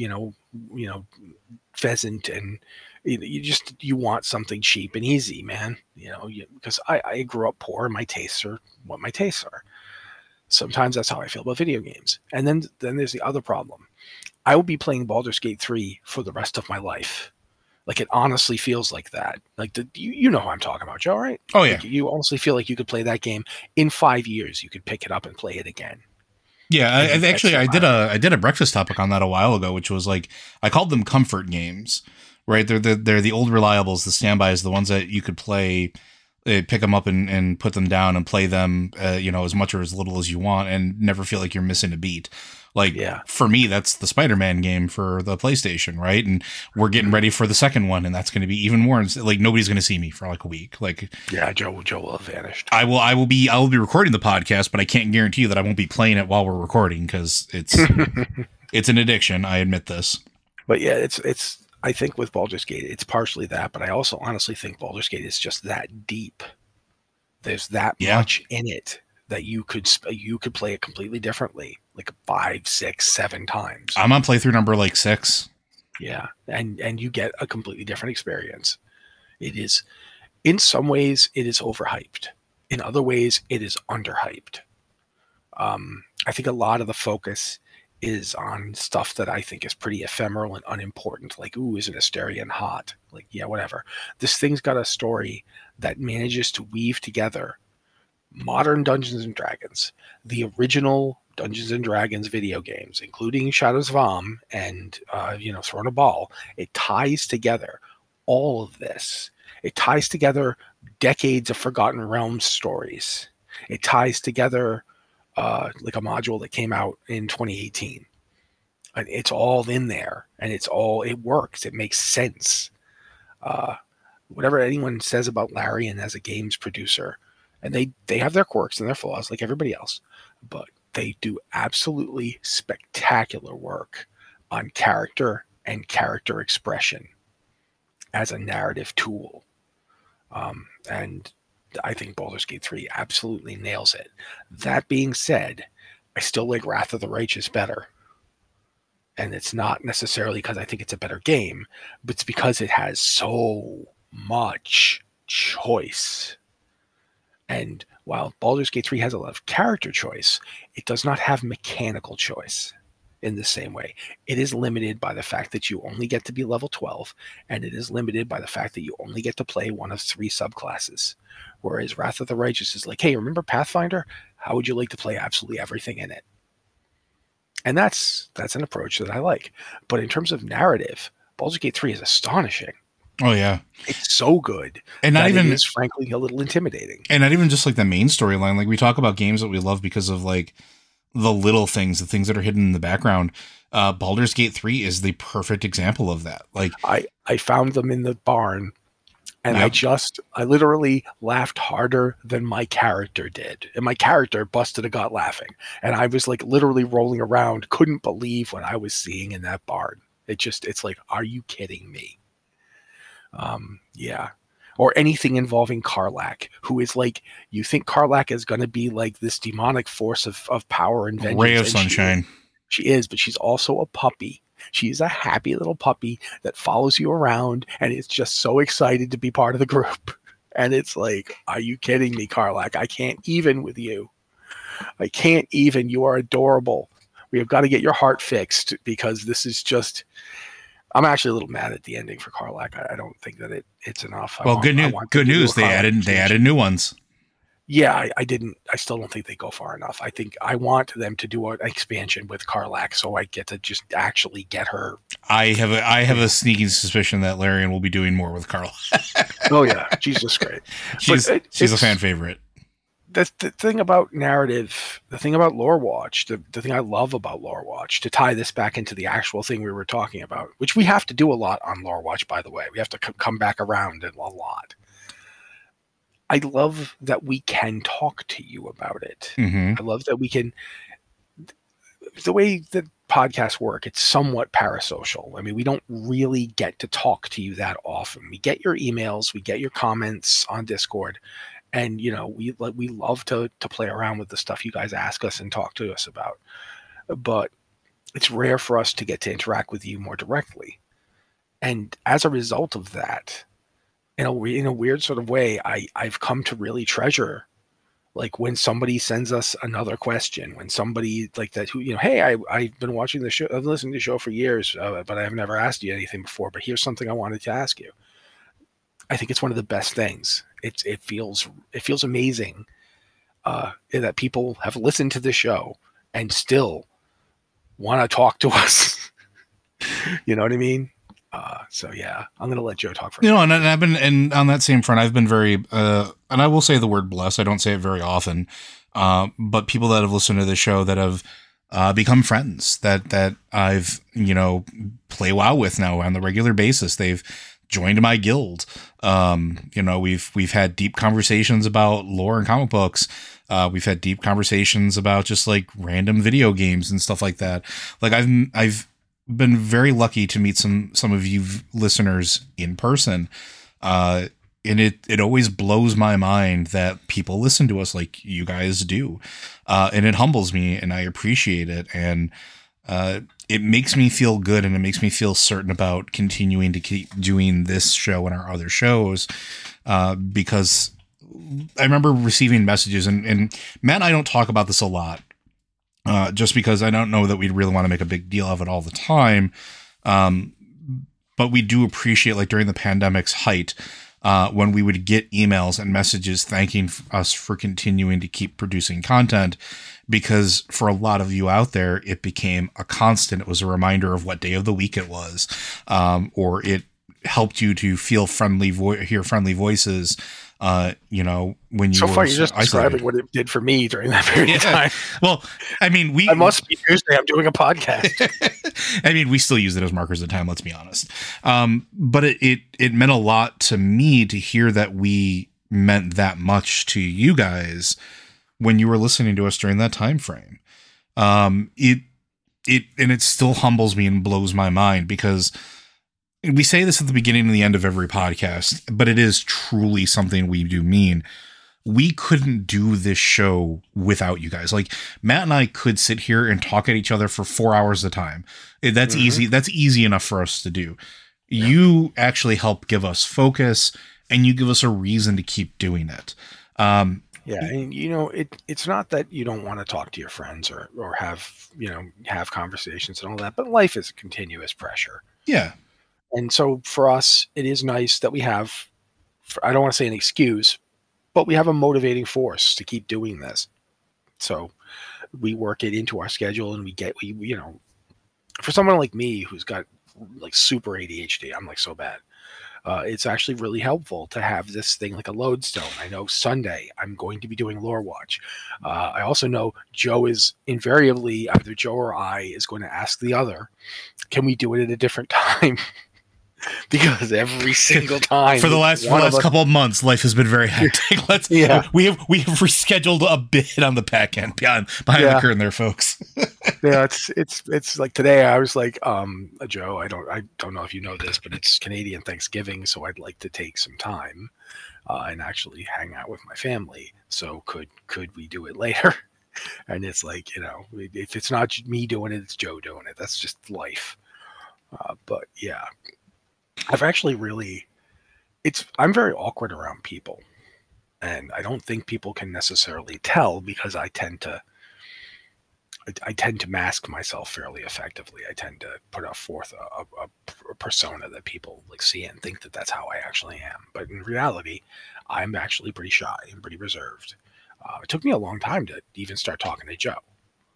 Speaker 2: pheasant, and you want something cheap and easy, man. Because I grew up poor and my tastes are what my tastes are. Sometimes that's how I feel about video games. And then there's the other problem. I will be playing Baldur's Gate 3 for the rest of my life. Like, it honestly feels like that. Like, you know who I'm talking about, Joe, right?
Speaker 1: Oh, yeah.
Speaker 2: Like, you honestly feel like you could play that game in 5 years. You could pick it up and play it again.
Speaker 1: Yeah, I did a breakfast topic on that a while ago, which was like, I called them comfort games, right? They're the old reliables, the standbys, the ones that you could play, pick them up and put them down and play them, as much or as little as you want, and never feel like you're missing a beat. Like, for me, that's the Spider-Man game for the PlayStation, right? And we're getting ready for the second one, and that's going to be even more. Like, nobody's going to see me for like a week. Like,
Speaker 2: yeah, Joe will have vanished.
Speaker 1: I will be recording the podcast, but I can't guarantee you that I won't be playing it while we're recording, because it's it's an addiction. I admit this.
Speaker 2: But yeah, it's. I think with Baldur's Gate, it's partially that, but I also honestly think Baldur's Gate is just that deep. There's that much in it that you could play it completely differently, like 5, 6, 7 times.
Speaker 1: I'm on playthrough number like 6.
Speaker 2: Yeah, and you get a completely different experience. It is, in some ways, it is overhyped. In other ways, it is underhyped. I think a lot of the focus is on stuff that I think is pretty ephemeral and unimportant. Like, ooh, isn't Astarion hot? Like, yeah, whatever. This thing's got a story that manages to weave together modern Dungeons and Dragons, the original Dungeons and Dragons video games, including Shadows of Amn and Throne of Bhaal. It ties together all of this. It ties together decades of Forgotten Realms stories. It ties together like a module that came out in 2018. And it's all in there, and it works. It makes sense. Whatever anyone says about Larian as a games producer, and they have their quirks and their flaws like everybody else, but they do absolutely spectacular work on character and character expression as a narrative tool. And I think Baldur's Gate 3 absolutely nails it. That being said, I still like Wrath of the Righteous better. And it's not necessarily because I think it's a better game, but it's because it has so much choice. And while Baldur's Gate 3 has a lot of character choice, it does not have mechanical choice in the same way. It is limited by the fact that you only get to be level 12, and it is limited by the fact that you only get to play one of 3 subclasses. Whereas Wrath of the Righteous is like, hey, remember Pathfinder? How would you like to play absolutely everything in it? And that's an approach that I like. But in terms of narrative, Baldur's Gate 3 is astonishing.
Speaker 1: Oh, yeah.
Speaker 2: It's so good.
Speaker 1: And not even,
Speaker 2: it is, frankly, a little intimidating.
Speaker 1: And not even just like the main storyline. Like, we talk about games that we love because of like the little things, the things that are hidden in the background. Baldur's Gate 3 is the perfect example of that. Like,
Speaker 2: I found them in the barn, and I literally laughed harder than my character did. And my character busted a gut laughing. And I was like literally rolling around, couldn't believe what I was seeing in that barn. It's like, are you kidding me? Yeah. Or anything involving Karlach, who is like, you think Karlach is going to be like this demonic force of power and vengeance.
Speaker 1: Ray of sunshine.
Speaker 2: She is, but she's also a puppy. She's a happy little puppy that follows you around and is just so excited to be part of the group. And it's like, are you kidding me, Karlach? I can't even with you. I can't even. You are adorable. We have got to get your heart fixed, because this is just... I'm actually a little mad at the ending for Karlach. I don't think that it's enough.
Speaker 1: Good news. They added new ones.
Speaker 2: Yeah, I still don't think they go far enough. I think I want them to do an expansion with Karlach, so I get to just actually get her.
Speaker 1: I have a sneaking suspicion that Larian will be doing more with Karlach.
Speaker 2: Oh yeah, she's just great.
Speaker 1: She's a fan favorite.
Speaker 2: the thing about narrative, the thing about Lore Watch, the thing I love about Lore Watch, to tie this back into the actual thing we were talking about, which we have to do a lot on Lore Watch, by the way. We have to come back around a lot. I love that we can talk to you about it.
Speaker 1: Mm-hmm.
Speaker 2: I love that we can. The way that podcasts work, it's somewhat parasocial. I mean, we don't really get to talk to you that often. We get your emails, we get your comments on Discord, and we love to play around with the stuff you guys ask us and talk to us about. But it's rare for us to get to interact with you more directly. And as a result of that, in a weird sort of way, I've come to really treasure, like, when somebody sends us another question, when somebody like that, who, hey, I've been watching the show, I've listened to the show for years, but I've never asked you anything before, but here's something I wanted to ask you. I think it's one of the best things. It feels amazing that people have listened to this show and still want to talk to us. You know what I mean? So yeah, I'm going to let Joe talk for
Speaker 1: and I've been, and on that same front, I've been very, and I will say the word blessed. I don't say it very often, but people that have listened to the show that have become friends that I've, play WoW with now on the regular basis. They've joined my guild. We've had deep conversations about lore and comic books. We've had deep conversations about just like random video games and stuff like that. Like I've been very lucky to meet some of you listeners in person. And it always blows my mind that people listen to us like you guys do. And it humbles me and I appreciate it. And, it makes me feel good and it makes me feel certain about continuing to keep doing this show and our other shows. Because I remember receiving messages and Matt and I don't talk about this a lot. Just because I don't know that we'd really want to make a big deal of it all the time. But we do appreciate, like, during the pandemic's height, when we would get emails and messages thanking us for continuing to keep producing content, because for a lot of you out there, it became a constant. It was a reminder of what day of the week it was, or it helped you to feel hear friendly voices. When you
Speaker 2: so
Speaker 1: were
Speaker 2: far, you're just
Speaker 1: isolated.
Speaker 2: describing what it did for me during that period of time.
Speaker 1: Well, I mean,
Speaker 2: I must be Tuesday. I'm doing a podcast.
Speaker 1: I mean, we still use it as markers of time. Let's be honest. But it meant a lot to me to hear that we meant that much to you guys when you were listening to us during that time frame. It still humbles me and blows my mind, because we say this at the beginning and the end of every podcast, but it is truly something we do mean. We couldn't do this show without you guys. Like, Matt and I could sit here and talk at each other for 4 hours at a time. That's easy. That's easy enough for us to do. Yeah. You actually help give us focus, and you give us a reason to keep doing it.
Speaker 2: Yeah, and it's not that you don't want to talk to your friends or have conversations and all that, but life is a continuous pressure.
Speaker 1: Yeah.
Speaker 2: And so for us, it is nice that we have, I don't want to say an excuse, but we have a motivating force to keep doing this. So we work it into our schedule, and we for someone like me who's got like super ADHD, I'm like so bad. It's actually really helpful to have this thing like a lodestone. I know Sunday I'm going to be doing Lore Watch. I also know Joe is invariably, either Joe or I is going to ask the other, can we do it at a different time? Because every single time
Speaker 1: for the last couple of months, life has been very hectic. We have rescheduled a bit on the back end behind the curtain there, folks.
Speaker 2: Yeah, it's like today I was like, Joe, I don't know if you know this, but it's Canadian Thanksgiving, so I'd like to take some time and actually hang out with my family. So could we do it later? And it's like, if it's not me doing it, it's Joe doing it. That's just life. But yeah. I've actually I'm very awkward around people, and I don't think people can necessarily tell, because I tend to mask myself fairly effectively. I tend to put forth a persona that people like see and think that that's how I actually am. But in reality, I'm actually pretty shy and pretty reserved. It took me a long time to even start talking to Joe.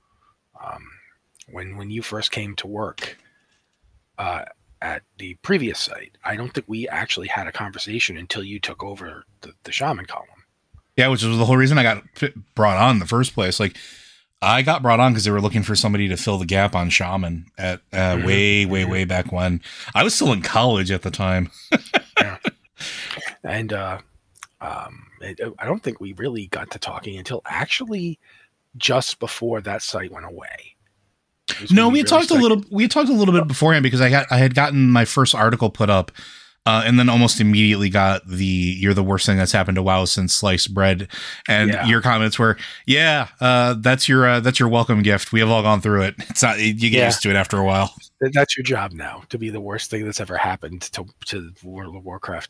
Speaker 2: When you first came to work, at the previous site, I don't think we actually had a conversation until you took over the shaman column.
Speaker 1: Yeah, which was the whole reason I got brought on in the first place. Like, I got brought on because they were looking for somebody to fill the gap on Shaman at way back when. I was still in college at the time.
Speaker 2: Yeah. And I don't think we really got to talking until actually just before that site went away.
Speaker 1: No, we had talked a little bit beforehand because I had gotten my first article put up, and then almost immediately got the "You're the worst thing that's happened to WoW since sliced bread," and your comments were, that's your welcome gift. We have all gone through it. It's not, you get used to it after a while.
Speaker 2: That's your job now, to be the worst thing that's ever happened to World of Warcraft.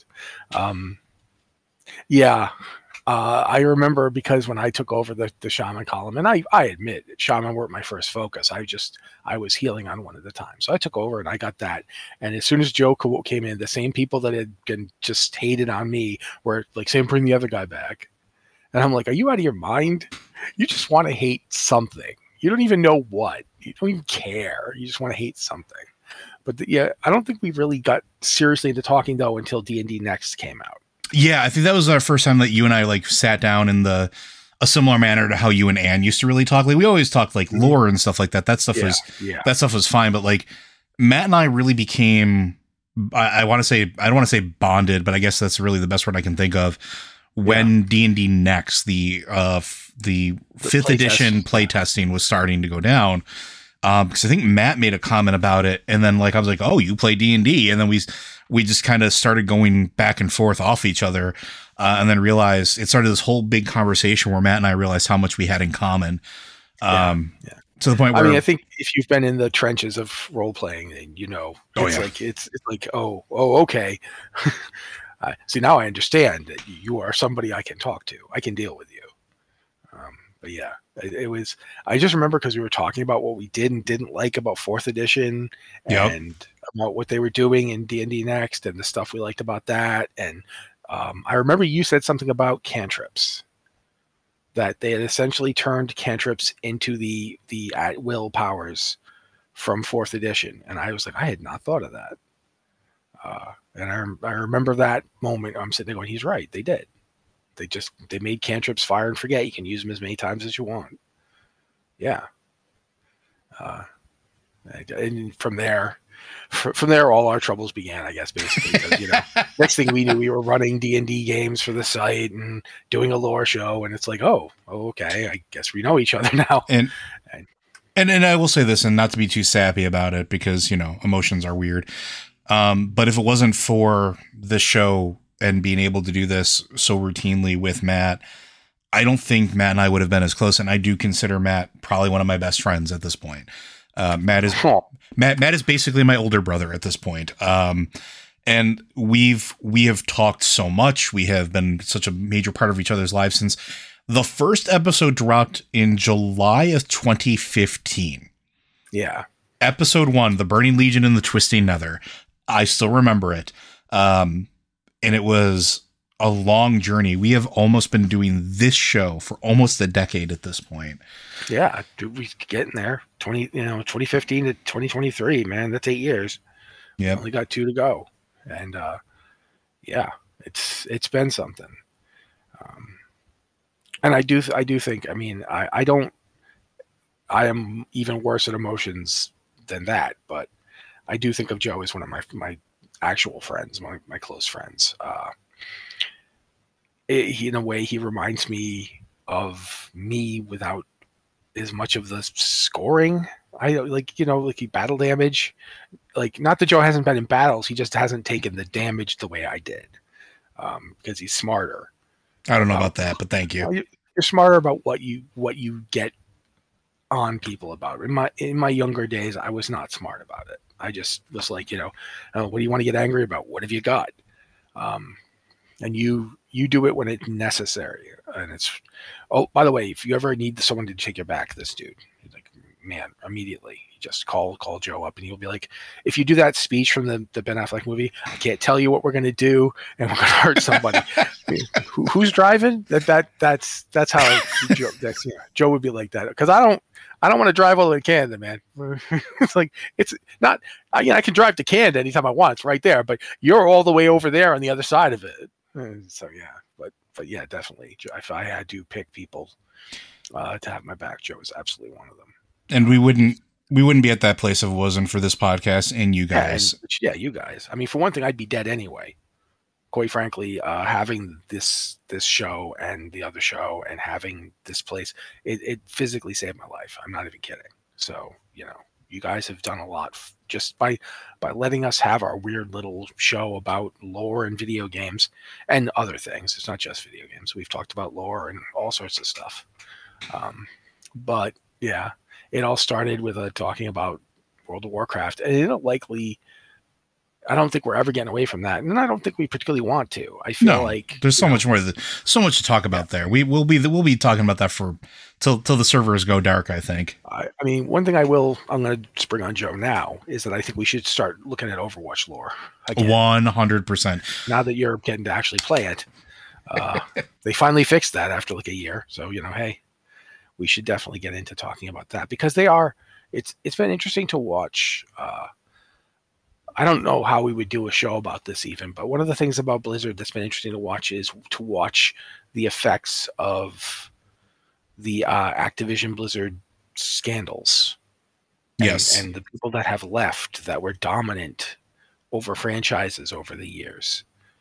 Speaker 2: I remember because when I took over the Shaman column, and I admit Shaman weren't my first focus. I was healing on one at a time. So I took over and I got that. And as soon as Joe came in, the same people that had been just hated on me were like saying, bring the other guy back. And I'm like, are you out of your mind? You just want to hate something. You don't even know what. You don't even care. You just want to hate something. But I don't think we really got seriously into talking though until D&D Next came out.
Speaker 1: Yeah, I think that was our first time that you and I like sat down in a similar manner to how you and Ann used to really talk. Like we always talked like lore and stuff like that. That stuff was fine. But like Matt and I really became, I don't want to say bonded, but I guess that's really the best word I can think of. When D&D Next, the 5th edition playtesting was starting to go down. Because I think Matt made a comment about it, and then like I was like, "Oh, you play D&D," and then we just kind of started going back and forth off each other, and then realized it started this whole big conversation where Matt and I realized how much we had in common. To the point where
Speaker 2: I think if you've been in the trenches of role playing, it's like okay. See, now I understand that you are somebody I can talk to. I can deal with you. But yeah, it was. I just remember because we were talking about what we did and didn't like about 4th edition, and about what they were doing in D&D Next, and the stuff we liked about that. And I remember you said something about cantrips, that they had essentially turned cantrips into the at will powers from 4th edition, and I was like, I had not thought of that. And I remember that moment. I'm sitting there going, he's right. They did. They made cantrips fire and forget. You can use them as many times as you want. Yeah. And from there, all our troubles began, I guess, basically. Because, next thing we knew, we were running D&D games for the site and doing a lore show. And it's like, okay, I guess we know each other now.
Speaker 1: And I will say this, and not to be too sappy about it, because, emotions are weird. But if it wasn't for this show and being able to do this so routinely with Matt, I don't think Matt and I would have been as close. And I do consider Matt probably one of my best friends at this point. Matt is basically my older brother at this point. And we have talked so much. We have been such a major part of each other's lives since the first episode dropped in July of 2015.
Speaker 2: Yeah.
Speaker 1: Episode 1, The Burning Legion and the Twisting Nether. I still remember it. And it was a long journey. We have almost been doing this show for almost a decade at this point.
Speaker 2: Yeah, dude, we getting there. 2015 to 2023, man, that's 8 years.
Speaker 1: Yeah.
Speaker 2: Only got 2 to go. And it's been something. And I do think, I am even worse at emotions than that, but I do think of Joe as one of my actual friends, my close friends. In a way, he reminds me of me without as much of the scoring. Like battle damage. Like, not that Joe hasn't been in battles, he just hasn't taken the damage the way I did, because he's smarter.
Speaker 1: I don't know about that, but thank you.
Speaker 2: You're smarter about what you get on people about. In my younger days, I was not smart about it. I just was like, what do you want to get angry about? What have you got? And you do it when it's necessary. And it's, by the way, if you ever need someone to take your back, this dude, he's like, man, immediately you just call Joe up, and he'll be like, if you do that speech from the Ben Affleck movie, I can't tell you what we're going to do, and we're going to hurt somebody. Who's driving? That's how Joe would be like that. Cause I don't want to drive all the way to Canada, man. It's like, it's not, I can drive to Canada anytime I want. It's right there, but you're all the way over there on the other side of it. So yeah, but but yeah, definitely. If I had to pick people to have my back, Joe is absolutely one of them.
Speaker 1: And we wouldn't be at that place if it wasn't for this podcast and you guys.
Speaker 2: Yeah, you guys. I mean, for one thing, I'd be dead anyway. Quite frankly, having this show and the other show and having this place, it physically saved my life. I'm not even kidding. So, you guys have done a lot just by letting us have our weird little show about lore and video games and other things. It's not just video games. We've talked about lore and all sorts of stuff. But yeah, it all started with talking about World of Warcraft, and it'll likely, I don't think we're ever getting away from that, and I don't think we particularly want to. I feel like
Speaker 1: there's so much more, so much to talk about there. We'll be talking about that for till the servers go dark, I think.
Speaker 2: I mean, one thing I'm going to spring on Joe now is that I think we should start looking at Overwatch lore again.
Speaker 1: 100%.
Speaker 2: Now that you're getting to actually play it, they finally fixed that after like a year. So hey, we should definitely get into talking about that because it's been interesting to watch. I don't know how we would do a show about this even, but one of the things about Blizzard that's been interesting to watch is to watch the effects of the Activision Blizzard scandals.
Speaker 1: Yes.
Speaker 2: And the people that have left that were dominant over franchises over the years.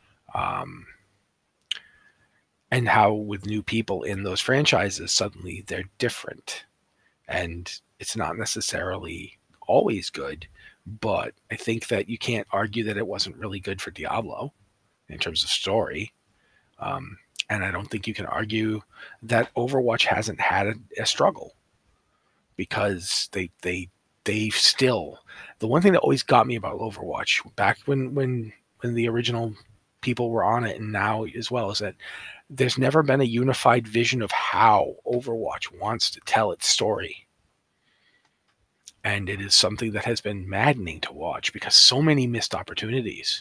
Speaker 2: And how with new people in those franchises, suddenly they're different. And it's not necessarily always good, but I think that you can't argue that it wasn't really good for Diablo in terms of story. And I don't think you can argue that Overwatch hasn't had a struggle because they still, the one thing that always got me about Overwatch back when the original people were on it and now as well is that there's never been a unified vision of how Overwatch wants to tell its story. And it is something that has been maddening to watch because so many missed opportunities.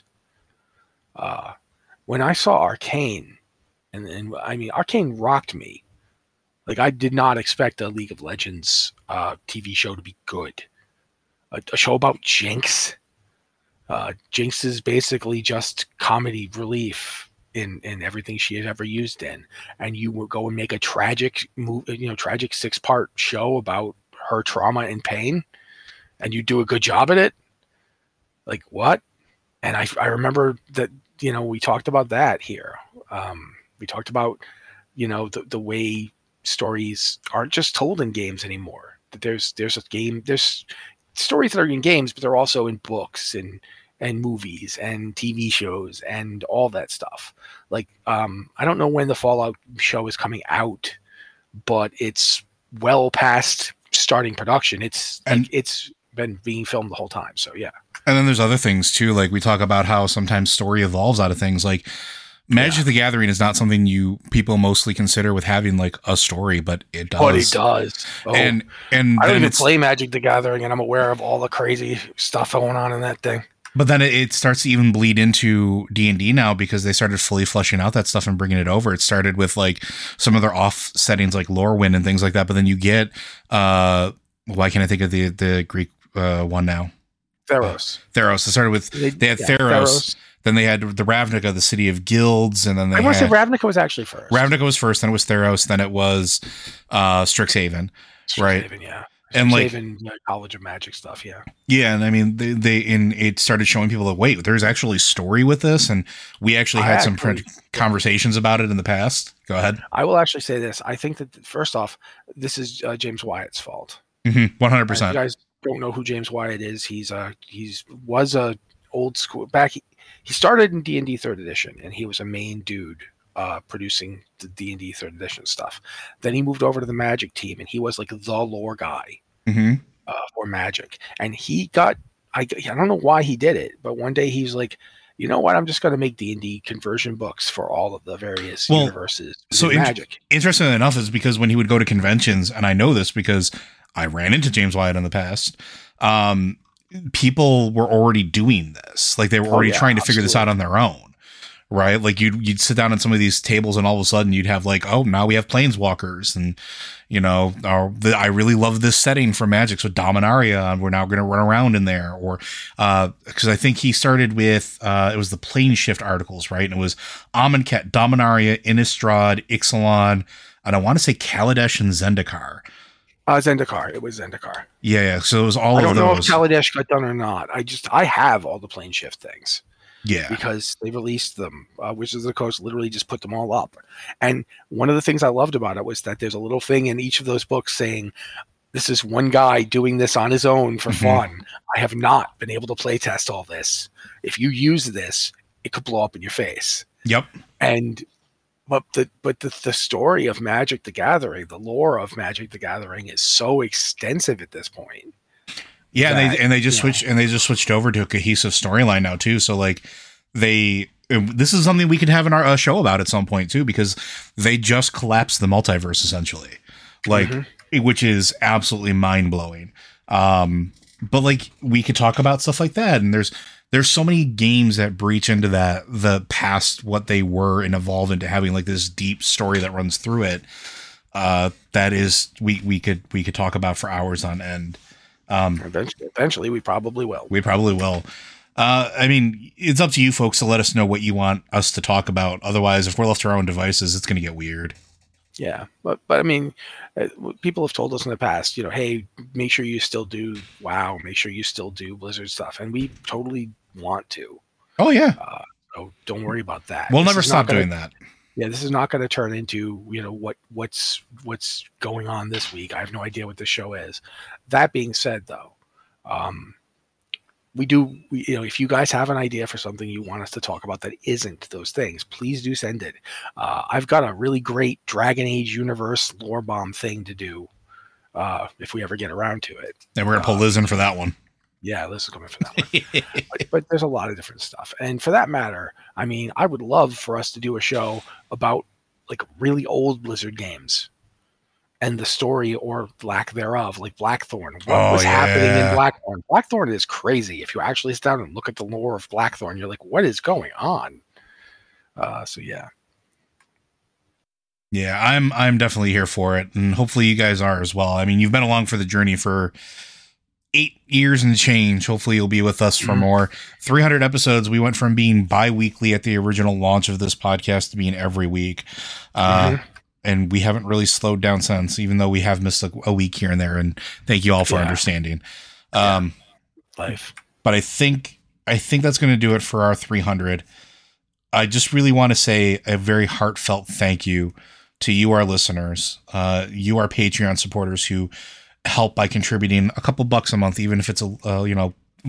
Speaker 2: When I saw Arcane, and I mean, Arcane rocked me. Like, I did not expect a League of Legends TV show to be good. A show about Jinx. Jinx is basically just comedy relief in everything she has ever used in. And you will go and make a tragic 6-part show about her trauma and pain, and you do a good job at it. Like, what? And I remember that, we talked about that here. We talked about, the way stories aren't just told in games anymore. That there's stories that are in games, but they're also in books and movies and TV shows and all that stuff. Like, I don't know when the Fallout show is coming out, but it's well past starting production. It's been being filmed the whole time. So yeah.
Speaker 1: And then there's other things too. Like we talk about how sometimes story evolves out of things. Like Magic the Gathering is not something people mostly consider with having like a story, but it does.
Speaker 2: But it does. Oh,
Speaker 1: and
Speaker 2: I don't even play Magic the Gathering, and I'm aware of all the crazy stuff going on in that thing.
Speaker 1: But then it starts to even bleed into D&D now because they started fully fleshing out that stuff and bringing it over. It started with like some of their off settings like Lorwyn and things like that. But then you get, why can't I think of the Greek one now?
Speaker 2: Theros.
Speaker 1: Theros. It started with, they had Theros. Then they had the Ravnica, the city of guilds. And then I
Speaker 2: want to say Ravnica was actually first.
Speaker 1: Ravnica was first. Then it was Theros. Then it was Strixhaven. Right.
Speaker 2: Strixhaven, yeah.
Speaker 1: And like
Speaker 2: College of Magic stuff, yeah.
Speaker 1: Yeah, and I mean, it started showing people that wait, there's actually story with this, and we actually had some conversations about it in the past. Go ahead.
Speaker 2: I will actually say this: I think that first off, this is James Wyatt's fault.
Speaker 1: 100%.
Speaker 2: You guys don't know who James Wyatt is. He was a old school back. He started in D&D 3rd edition, and he was a main dude. Producing the D&D 3rd edition stuff. Then he moved over to the Magic team, and he was like the lore guy for Magic. And he got, I don't know why he did it, but one day he's like, you know what? I'm just going to make D&D conversion books for all of the various universes.
Speaker 1: So Magic. Interestingly enough, is because when he would go to conventions, and I know this because I ran into James Wyatt in the past. People were already doing this, like they were already trying to figure this out on their own. right? Like you'd sit down at some of these tables and all of a sudden you'd have like, oh, now we have planeswalkers, and I really love this setting for Magic, so Dominaria, and we're now going to run around in there, or because I think he started with it was the Plane Shift articles, right? And it was Amonkhet, Dominaria, Innistrad, Ixalan, and I want to say Kaladesh and Zendikar.
Speaker 2: Zendikar. It was Zendikar.
Speaker 1: Yeah. So it was all of those.
Speaker 2: I don't know if Kaladesh got done or not. I have all the Plane Shift things.
Speaker 1: Yeah.
Speaker 2: Because they released them. Wizards of the Coast literally just put them all up. And one of the things I loved about it was that there's a little thing in each of those books saying, this is one guy doing this on his own for fun. I have not been able to play test all this. If you use this, it could blow up in your face.
Speaker 1: Yep.
Speaker 2: But the story of Magic the Gathering, the lore of Magic the Gathering is so extensive at this point.
Speaker 1: Yeah, they just switched over to a cohesive storyline now too. So like this is something we could have in our show about at some point too, because they just collapsed the multiverse essentially, like which is absolutely mind blowing. But like we could talk about stuff like that, and there's so many games that breach into the past what they were and evolve into having like this deep story that runs through it. That is we could talk about for hours on end.
Speaker 2: Eventually we probably will.
Speaker 1: I mean, it's up to you folks to let us know what you want us to talk about. Otherwise, if we're left to our own devices, it's going to get weird.
Speaker 2: Yeah. But I mean, people have told us in the past, hey, make sure you still do WoW, make sure you still do Blizzard stuff. And we totally want to.
Speaker 1: Oh yeah.
Speaker 2: So don't worry about that.
Speaker 1: We'll never stop doing that.
Speaker 2: Yeah, this is not going to turn into, what's going on this week. I have no idea what the show is. That being said, though, if you guys have an idea for something you want us to talk about that isn't those things, please do send it. I've got a really great Dragon Age universe lore bomb thing to do if we ever get around to it.
Speaker 1: And we're going to pull Liz in for that one.
Speaker 2: Yeah, Liz is coming for that one. but there's a lot of different stuff. And for that matter, I mean, I would love for us to do a show about like really old Blizzard games and the story or lack thereof, like Blackthorn. What was happening in Blackthorn? Blackthorn is crazy. If you actually sit down and look at the lore of Blackthorn, you're like, what is going on? So yeah.
Speaker 1: Yeah, I'm definitely here for it, and hopefully you guys are as well. I mean, you've been along for the journey for 8 years and change. Hopefully you'll be with us for more. 300 episodes. We went from being bi-weekly at the original launch of this podcast to being every week. And we haven't really slowed down since, even though we have missed a week here and there. And thank you all for understanding.
Speaker 2: Life.
Speaker 1: But I think that's going to do it for our 300. I just really want to say a very heartfelt thank you to you, our listeners, you, our Patreon supporters who help by contributing a couple bucks a month, even if it's $1,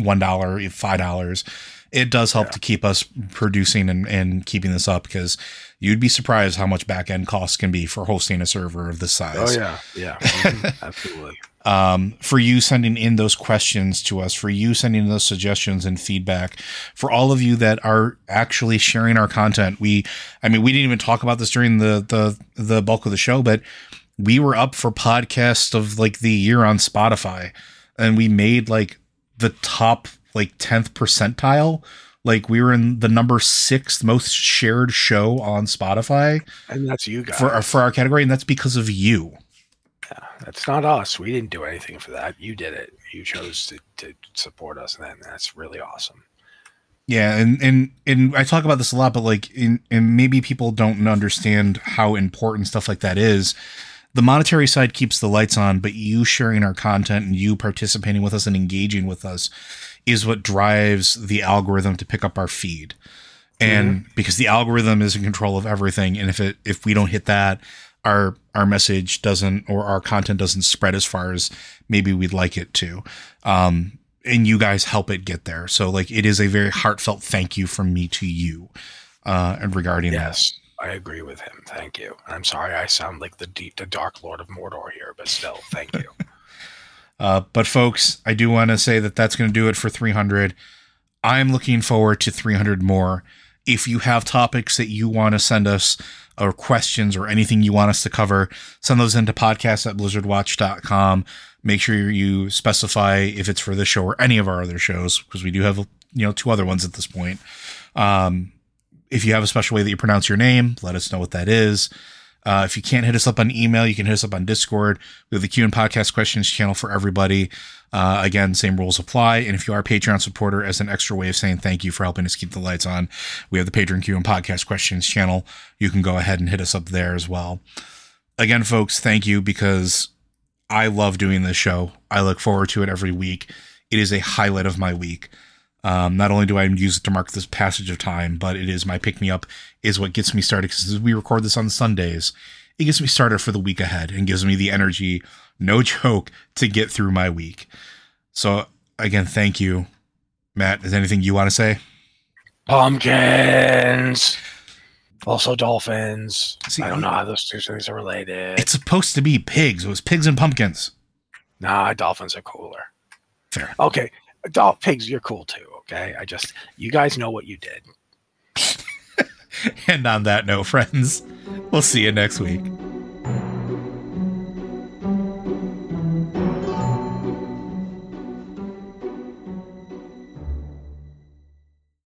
Speaker 1: $5. It does help to keep us producing and keeping this up, because you'd be surprised how much back end costs can be for hosting a server of this size.
Speaker 2: Oh yeah. Yeah. Absolutely.
Speaker 1: For you sending in those questions to us, for you sending in those suggestions and feedback, for all of you that are actually sharing our content. We didn't even talk about this during the bulk of the show, but we were up for podcast of like the year on Spotify, and we made like the top like 10th percentile. Like we were in the number 6th most shared show on Spotify.
Speaker 2: And that's you guys
Speaker 1: for our category. And that's because of you.
Speaker 2: Yeah, that's not us. We didn't do anything for that. You did it. You chose to support us. And that's really awesome.
Speaker 1: Yeah. And I talk about this a lot, but like, and maybe people don't understand how important stuff like that is. The monetary side keeps the lights on, but you sharing our content and you participating with us and engaging with us is what drives the algorithm to pick up our feed. And because the algorithm is in control of everything. And if we don't hit that, our message doesn't, or our content doesn't spread as far as maybe we'd like it to. And you guys help it get there. So like, it is a very heartfelt thank you from me to you, and regarding that.
Speaker 2: I agree with him. Thank you. I'm sorry I sound like the Dark Lord of Mordor here, but still, thank you.
Speaker 1: But folks, I do want to say that that's going to do it for 300. I'm looking forward to 300 more. If you have topics that you want to send us, or questions or anything you want us to cover, send those into podcast@blizzardwatch.com. Make sure you specify if it's for this show or any of our other shows, because we do have 2 other ones at this point. If you have a special way that you pronounce your name, let us know what that is. If you can't hit us up on email, you can hit us up on Discord. We have the QN Podcast Questions channel for everybody. Again, same rules apply. And if you are a Patreon supporter, as an extra way of saying thank you for helping us keep the lights on, we have the Patreon QN Podcast Questions channel. You can go ahead and hit us up there as well. Again, folks, thank you, because I love doing this show. I look forward to it every week. It is a highlight of my week. Not only do I use it to mark this passage of time, but it is my pick-me-up, is what gets me started. Because as we record this on Sundays, it gets me started for the week ahead and gives me the energy, no joke, to get through my week. So, again, thank you. Matt, is there anything you want to say?
Speaker 2: Pumpkins. Also dolphins.
Speaker 1: See,
Speaker 2: I don't know how those two things are related.
Speaker 1: It's supposed to be pigs. It was pigs and pumpkins.
Speaker 2: Nah, dolphins are cooler.
Speaker 1: Fair.
Speaker 2: Okay. Pigs, you're cool too. Okay. You guys know what you did.
Speaker 1: And on that note, friends, we'll see you next week.